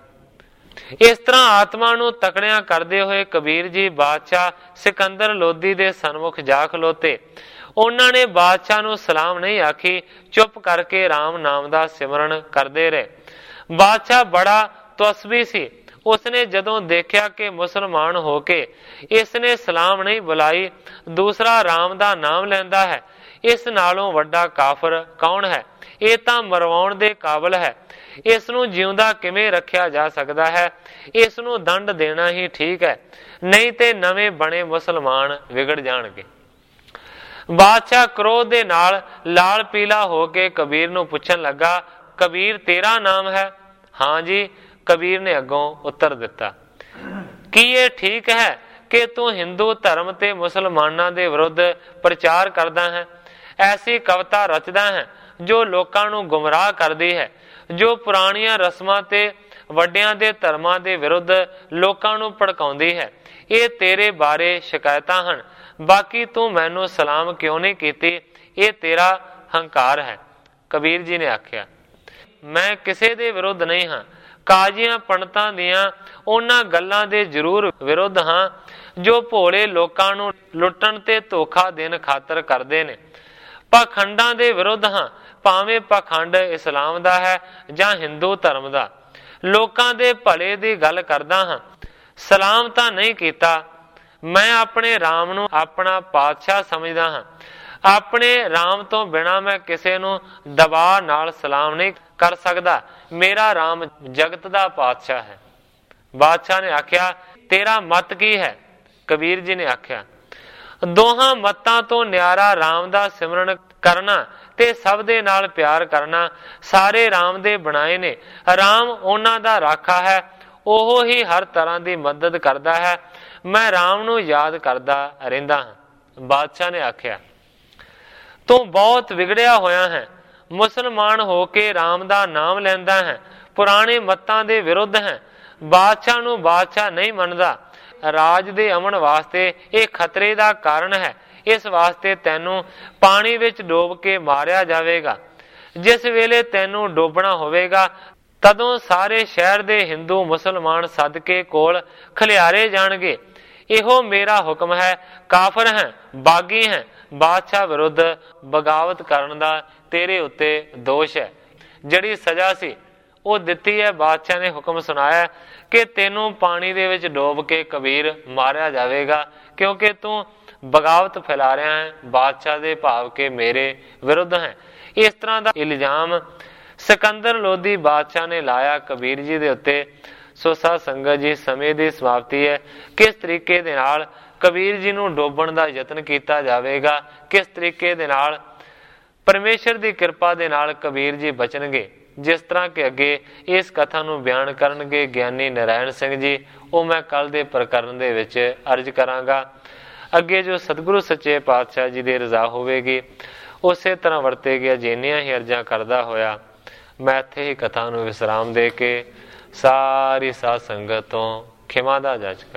ਇਸ ਤਰ੍ਹਾਂ ਆਤਮਾ ਨੂੰ ਤਕੜਿਆਂ ਕਰਦੇ ਹੋਏ ਕਬੀਰ ਜੀ ਬਾਦਸ਼ਾਹ ਸਿਕੰਦਰ ਲੋਧੀ ਦੇ ਸਨਮੁਖ ਜਾ ਖਲੋਤੇ। ਉਹਨਾਂ ਨੇ ਬਾਦਸ਼ਾਹ ਨੂੰ ਸਲਾਮ ਨਹੀਂ ਆਖੀ, ਚੁੱਪ ਕਰਕੇ ਰਾਮ ਨਾਮ ਦਾ ਸਿਮਰਨ ਕਰਦੇ ਰਹੇ। ਬਾਦਸ਼ਾਹ ਬੜਾ ਤਸਬੀ ਸੀ। ਉਸਨੇ ਜਦੋਂ ਦੇਖਿਆ ਕਿ ਮੁਸਲਮਾਨ ਹੋ ਕੇ ਇਸਨੇ ਸਲਾਮ ਨਹੀਂ ਬੁਲਾਈ, ਦੂਸਰਾ ਰਾਮ ਦਾ ਨਾਮ ਲੈਂਦਾ ਹੈ, ਇਸ ਨਾਲੋਂ ਵੱਡਾ ਕਾਫਰ ਕੌਣ ਹੈ? ਇਹ ਤਾਂ ਮਰਵਾਉਣ ਦੇ ਕਾਬਲ ਹੈ। ਇਸ ਨੂੰ ਜਿਉਂਦਾ ਕਿਵੇਂ ਰੱਖਿਆ ਜਾ ਸਕਦਾ ਹੈ? ਇਸ ਨੂੰ ਦੰਡ ਦੇਣਾ ਹੀ ਠੀਕ ਹੈ, ਨਹੀਂ ਤੇ ਨਵੇਂ ਬਣੇ ਮੁਸਲਮਾਨ ਵਿਗੜ ਜਾਣਗੇ। ਬਾਦਸ਼ਾਹ ਕ੍ਰੋਧ ਦੇ ਨਾਲ ਲਾਲ ਪੀਲਾ ਹੋ ਕੇ ਕਬੀਰ ਨੂੰ ਪੁੱਛਣ ਲੱਗਾ, ਕਬੀਰ ਤੇਰਾ ਨਾਮ ਹੈ? ਹਾਂ ਜੀ, ਕਬੀਰ ਨੇ ਅੱਗੋਂ ਉੱਤਰ ਦਿੱਤਾ। ਕੀ ਇਹ ਠੀਕ ਹੈ ਕਿ ਤੂੰ ਹਿੰਦੂ ਧਰਮ ਤੇ ਮੁਸਲਮਾਨਾਂ ਦੇ ਵਿਰੁੱਧ ਪ੍ਰਚਾਰ ਕਰਦਾ ਹੈ? ਐਸੀ ਕਵਿਤਾ ਰਚਦਾ ਹੈ ਜੋ ਲੋਕਾਂ ਨੂੰ ਗੁੰਮਰਾਹ ਕਰਦੀ ਹੈ, ਜੋ ਪੁਰਾਣੀਆਂ ਰਸਮਾਂ ਤੇ ਵੱਡਿਆਂ ਦੇ ਧਰਮਾਂ ਦੇ ਵਿਰੁੱਧ ਲੋਕਾਂ ਨੂੰ ਭੜਕਾਉਂਦੀ ਹੈ। ਇਹ ਤੇਰੇ ਬਾਰੇ ਸ਼ਿਕਾਇਤਾਂ ਹਨ। ਬਾਕੀ ਤੂੰ ਮੈਨੂੰ ਸਲਾਮ ਕਿਉਂ ਨਹੀਂ ਕੀਤੀ? ਇਹ ਤੇਰਾ ਹੰਕਾਰ ਹੈ। ਕਬੀਰ ਜੀ ਨੇ ਆਖਿਆ, ਮੈਂ ਕਿਸੇ ਦੇ ਵਿਰੁੱਧ ਨਹੀਂ ਹਾਂ। ਕਾਜ਼ੀਆਂ ਪੰਡਤਾਂ ਦੀਆਂ ਉਹਨਾਂ ਗੱਲਾਂ ਦੇ ਜ਼ਰੂਰ ਵਿਰੁੱਧ ਹਾਂ ਜੋ ਭੋਲੇ ਲੋਕਾਂ ਨੂੰ ਲੁੱਟਣ ਤੇ ਧੋਖਾ ਦੇਣ ਖਾਤਰ ਕਰਦੇ ਨੇ। ਪਾਖੰਡਾਂ ਦੇ ਵਿਰੁੱਧ ਹਾਂ, ਭਾਵੇਂ ਪਾਖੰਡ ਇਸਲਾਮ ਦਾ ਹੈ ਜਾਂ ਹਿੰਦੂ ਧਰਮ ਦਾ। ਲੋਕਾਂ ਦੇ ਭਲੇ ਦੀ ਗੱਲ ਕਰਦਾ ਹਾਂ, ਸਲਾਮ ਤਾਂ ਨਹੀਂ ਕੀਤਾ। ਮੈਂ ਆਪਣੇ ਰਾਮ ਨੂੰ ਆਪਣਾ ਪਾਤਸ਼ਾਹ ਸਮਝਦਾ ਹਾਂ। ਆਪਣੇ ਰਾਮ ਤੋਂ ਬਿਨਾਂ ਮੈਂ ਕਿਸੇ ਨੂੰ ਦਬਾਅ ਨਾਲ ਸਲਾਮ ਨਹੀਂ ਕਰ ਸਕਦਾ। ਮੇਰਾ ਰਾਮ ਜਗਤ ਦਾ ਪਾਤਸ਼ਾਹ ਹੈ। ਬਾਦਸ਼ਾਹ ਨੇ ਆਖਿਆ, ਤੇਰਾ ਮਤ ਕੀ ਹੈ? ਕਬੀਰ ਜੀ ਨੇ ਆਖਿਆ, ਦੋਹਾਂ ਮਤਾਂ ਤੋਂ ਨਿਆਰਾ ਰਾਮ ਦਾ ਸਿਮਰਨ ਕਰਨਾ ਤੇ ਸਭ ਦੇ ਨਾਲ ਪਿਆਰ ਕਰਨਾ ਸਾਰੇ ਰਾਮ ਦੇ ਬਣਾਏ ਨੇ। ਰਾਮ ਉਹਨਾਂ ਦਾ ਰਾਖਾ ਹੈ, ਉਹ ਹੀ ਹਰ ਤਰ੍ਹਾਂ ਦੀ ਮਦਦ ਕਰਦਾ ਹੈ। ਮੈਂ ਰਾਮ ਨੂੰ ਯਾਦ ਕਰਦਾ ਰਹਿੰਦਾ ਹਾਂ। ਬਾਦਸ਼ਾਹ ਨੇ ਆਖਿਆ, ਤੂੰ ਬਹੁਤ ਵਿਗੜਿਆ ਹੋਇਆ ਹੈ। ਮੁਸਲਮਾਨ ਹੋ ਕੇ ਰਾਮ ਦਾ ਨਾਮ ਲੈਂਦਾ ਹੈ, ਪੁਰਾਣੇ ਮਤਾਂ ਦੇ ਵਿਰੁੱਧ ਹੈ, ਬਾਦਸ਼ਾਹ ਨੂੰ ਬਾਦਸ਼ਾਹ ਨਹੀਂ ਮੰਨਦਾ। ਰਾਜ ਦੇ ਅਮਨ ਵਾਸਤੇ ਇਹ ਖਤਰੇ ਦਾ ਕਾਰਨ ਹੈ। ਇਸ ਵਾਸਤੇ ਤੈਨੂੰ ਪਾਣੀ ਵਿੱਚ ਡੋਬ ਕੇ ਮਾਰਿਆ ਜਾਵੇਗਾ। ਜਿਸ ਵੇਲੇ ਤੈਨੂੰ ਡੋਬਣਾ ਹੋਵੇਗਾ, ਤਦੋਂ ਸਾਰੇ ਸ਼ਹਿਰ ਦੇ ਹਿੰਦੂ ਮੁਸਲਮਾਨ ਸਦਕੇ ਕੋਲ ਖਲਿਆਰੇ ਜਾਣਗੇ। ਇਹੋ ਮੇਰਾ ਹੁਕਮ ਹੈ। ਕਾਫਰ ਹੈ, ਬਾਗੀ ਹੈ, ਬਾਦਸ਼ਾਹ ਵਿਰੁੱਧ ਬਗਾਵਤ ਕਰਨ ਦਾ ਤੇਰੇ ਉੱਤੇ ਦੋਸ਼ ਹੈ। ਜਿਹੜੀ ਸਜ਼ਾ ਸੀ ਉਹ ਦਿੱਤੀ ਹੈ। ਬਾਦਸ਼ਾਹ ਨੇ ਹੁਕਮ ਸੁਣਾਇਆ ਕਿ ਤੈਨੂੰ ਪਾਣੀ ਦੇ ਵਿੱਚ ਡੋਬ ਕੇ ਕਬੀਰ ਮਾਰਿਆ ਜਾਵੇਗਾ, ਕਿਉਂਕਿ ਤੂੰ ਬਗਾਵਤ ਫੈਲਾ ਰਿਹਾ ਹੈ, ਬਾਦਸ਼ਾਹ ਦੇ ਭਾਵ ਕੇ ਮੇਰੇ ਵਿਰੁੱਧ ਹੈ। ਇਸ ਤਰ੍ਹਾਂ ਦਾ ਇਲਜ਼ਾਮ ਸਿਕੰਦਰ ਲੋਧੀ ਬਾਦਸ਼ਾਹ ਨੇ ਲਾਇਆ ਕਬੀਰ ਜੀ ਦੇ ਉੱਤੇ। ਸੋ ਸਾਧ ਸੰਗਤ ਜੀ, ਸਮੇਂ ਦੀ ਸਮਾਪਤੀ ਹੈ। ਕਿਸ ਤਰੀਕੇ ਦੇ ਨਾਲ ਕਬੀਰ ਜੀ ਨੂੰ ਡੋਬਣ ਦਾ ਯਤਨ ਕੀਤਾ ਜਾਵੇਗਾ, ਕਿਸ ਤਰੀਕੇ ਦੇ ਨਾਲ ਪਰਮੇਸ਼ਰ ਦੀ ਕਿਰਪਾ ਦੇ ਨਾਲ ਕਬੀਰ ਜੀ ਬਚਣਗੇ, ਜਿਸ ਤਰ੍ਹਾਂ ਕਿ ਅੱਗੇ ਇਸ ਕਥਾ ਨੂੰ ਬਿਆਨ ਕਰਨਗੇ ਗਿਆਨੀ ਨਾਰਾਇਣ ਸਿੰਘ ਜੀ, ਉਹ ਮੈਂ ਕੱਲ ਦੇ ਪ੍ਰਕਰਨ ਦੇ ਵਿੱਚ ਅਰਜ਼ ਕਰਾਂਗਾ। ਅੱਗੇ ਜੋ ਸਤਿਗੁਰੂ ਸੱਚੇ ਪਾਤਸ਼ਾਹ ਜੀ ਦੀ ਰਜ਼ਾ ਹੋਵੇਗੀ, ਉਸੇ ਤਰ੍ਹਾਂ ਵਰਤੇ ਗਿਆ। ਜਿੰਨੀਆਂ ਹੀ ਅਰਜ਼ਾਂ ਕਰਦਾ ਹੋਇਆ ਮੈਂ ਇੱਥੇ ਹੀ ਕਥਾ ਨੂੰ ਵਿਸਰਾਮ ਦੇ ਕੇ ਸਾਰੀ ਸਾਧ ਸੰਗਤ ਤੋਂ ਖਿਮਾ ਦਾ ਜਾਚਕਾਂ।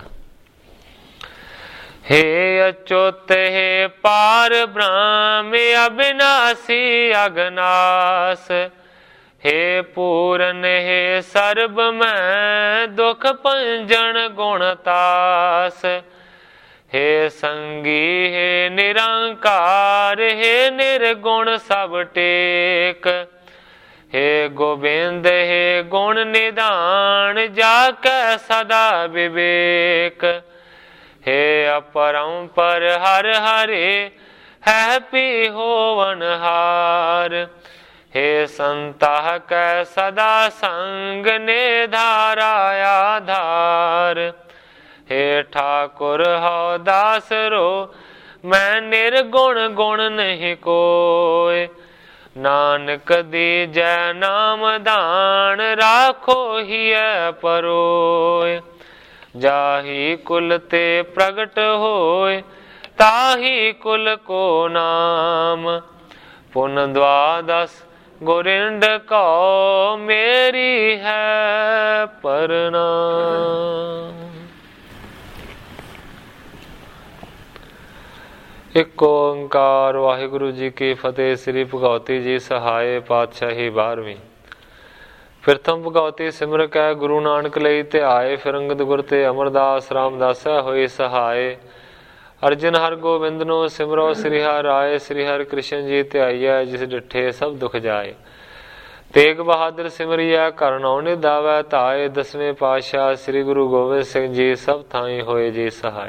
हे अच्युत हे पार ब्रह्म अविनाशी अगनास, हे पूरन हे सर्ब में दुख पंजन गुणतास, हे संगी हे निरंकार, हे निर्गुण सब टेक। हे गोबिंद हे गुण निधान, जाकै सदा विवेक। हे अपरंपर हर हरे, है पी होवनहार। हे संताह कै सदा संग, निधारा आधार। हे ठाकुर हौ दास रो, मैं निर्गुण गुण नहीं कोय। नानक दीजै नाम दान, राखो हिय परोय। जाहि कुल ते प्रगट होय, ताहि कुल को नाम। पुन द्वादश गोरिंड को, मेरी है प्रणाम। एक ओंकार वाहिगुरु जी की फतेह। श्री भगवती जी सहाय पातशाही बारहवीं। प्रथम भगवती सिमर कै गुरु नानक लई ध्याए, फिर अंगद गुर ते अमरदास रामदासै होई सहाय। अर्जन हर गोबिंद नो सिमरो, श्री हर राय। श्री हर कृष्ण जी ध्याइयै, जिस डिठे सब दुख जाए। तेग बहादुर सिमरिया, कर नौ निधावै धाए। दसवें पातशाह श्री गुरु गोबिंद सिंह जी, सब थाई होए जी सहाय।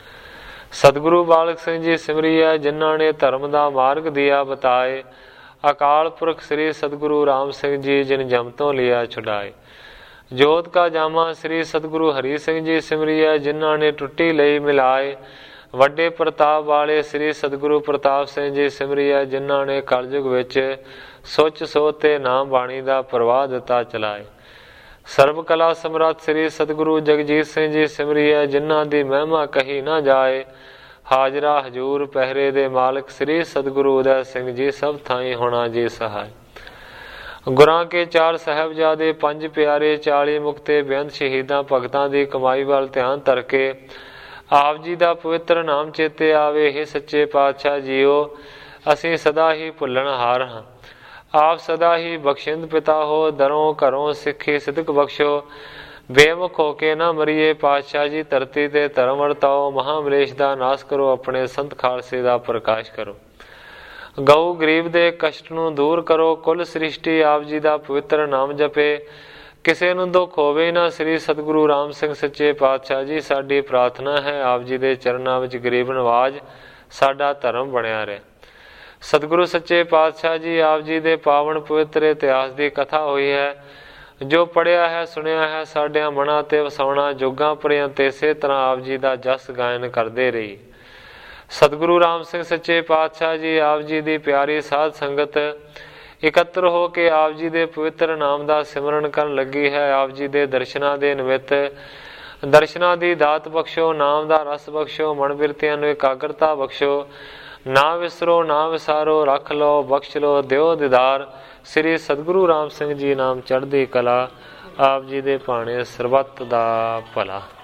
सतगुरु बालक सिंह जी सिमरिया, जिन्हों ने धर्म का मार्ग दिया बताए। अकाल पुरख श्री सतगुरु राम सिंह जी, जिन जम तो लिया छुड़ाए। जोत का जामा श्री सतगुरु हरि सिंह जी सिमरिया, जिन्हों ने टुट्टी लई मिलाए। वड्डे प्रताप वाले श्री सतगुरु प्रताप सिंह जी सिमरिया, जिन्हों ने कलयुग विच सुच सोते नाम बाणी का प्रवाह दिता चलाए। सर्व कला समर्थ श्री सतगुरु जगजीत सिंह जी सिमरिया, जिन्हों की महिमा कही ना जाए। हाजरा हजूर पहरे दे मालिक श्री सतगुरु उदय सिंह जी, सब थाई होना जी सहाय। गुरां के चार साहबजादे, पंज प्यारे, चाली मुक्ते, बेअंत शहीदां भगतां दी कमाई वाल ध्यान धरके आप जी दा पवित्र नाम चेते आवे। हे सच्चे पातशाह जीओ, असीं सदा ही भुल्लण हार हां। आप सदा ही बख्शिंद पिता हो, दरों घरों सिੱਖੀ सिदक बख्शो। बेमुख होके ना मरीए पातशाह जी, धरती ते धर्म वरताओ। महामलेश दा नाश करो, अपने संत खालसे दा प्रकाश करो। गऊ गरीब दे कष्ट नूं दूर करो, कुल सृष्टि आप जी दा पवित्र नाम जपे। किसे नूं दुख होवे ना, श्री सतगुरु राम सिंह सच्चे पातशाह जी, साडी प्रार्थना है आप जी दे चरनां विच गरीब नवाज साडा धर्म बणिया रहे। सतगुरु सच्चे पातशाह जी, आप जी दे पावन पवित्र इतिहास की कथा हुई है। जो पढ़िया है सुनिया है, साडिया मना ते वसाउणा जोगां भरियां ते इसे तरह आप जी का जस गायन करते रही। सतगुरु राम सिंह सच्चे पातशाह जी, आप जी की प्यारी साध संगत इकत्र हो के आप जी के पवित्र नाम का सिमरन कर लगी है। आप जी के दर्शनां दे निमित्त दर्शनां दी दात बख्शो, नाम का रस बख्शो, मन बिरतियां नूं एकाग्रता बख्शो। ना विसरो ना विसारो, रख लो बख्श लो, दिओ दीदार। श्री सतगुरु राम सिंह जी नाम चढ़दी कला, आप जी दे भाणे सरबत दा भला।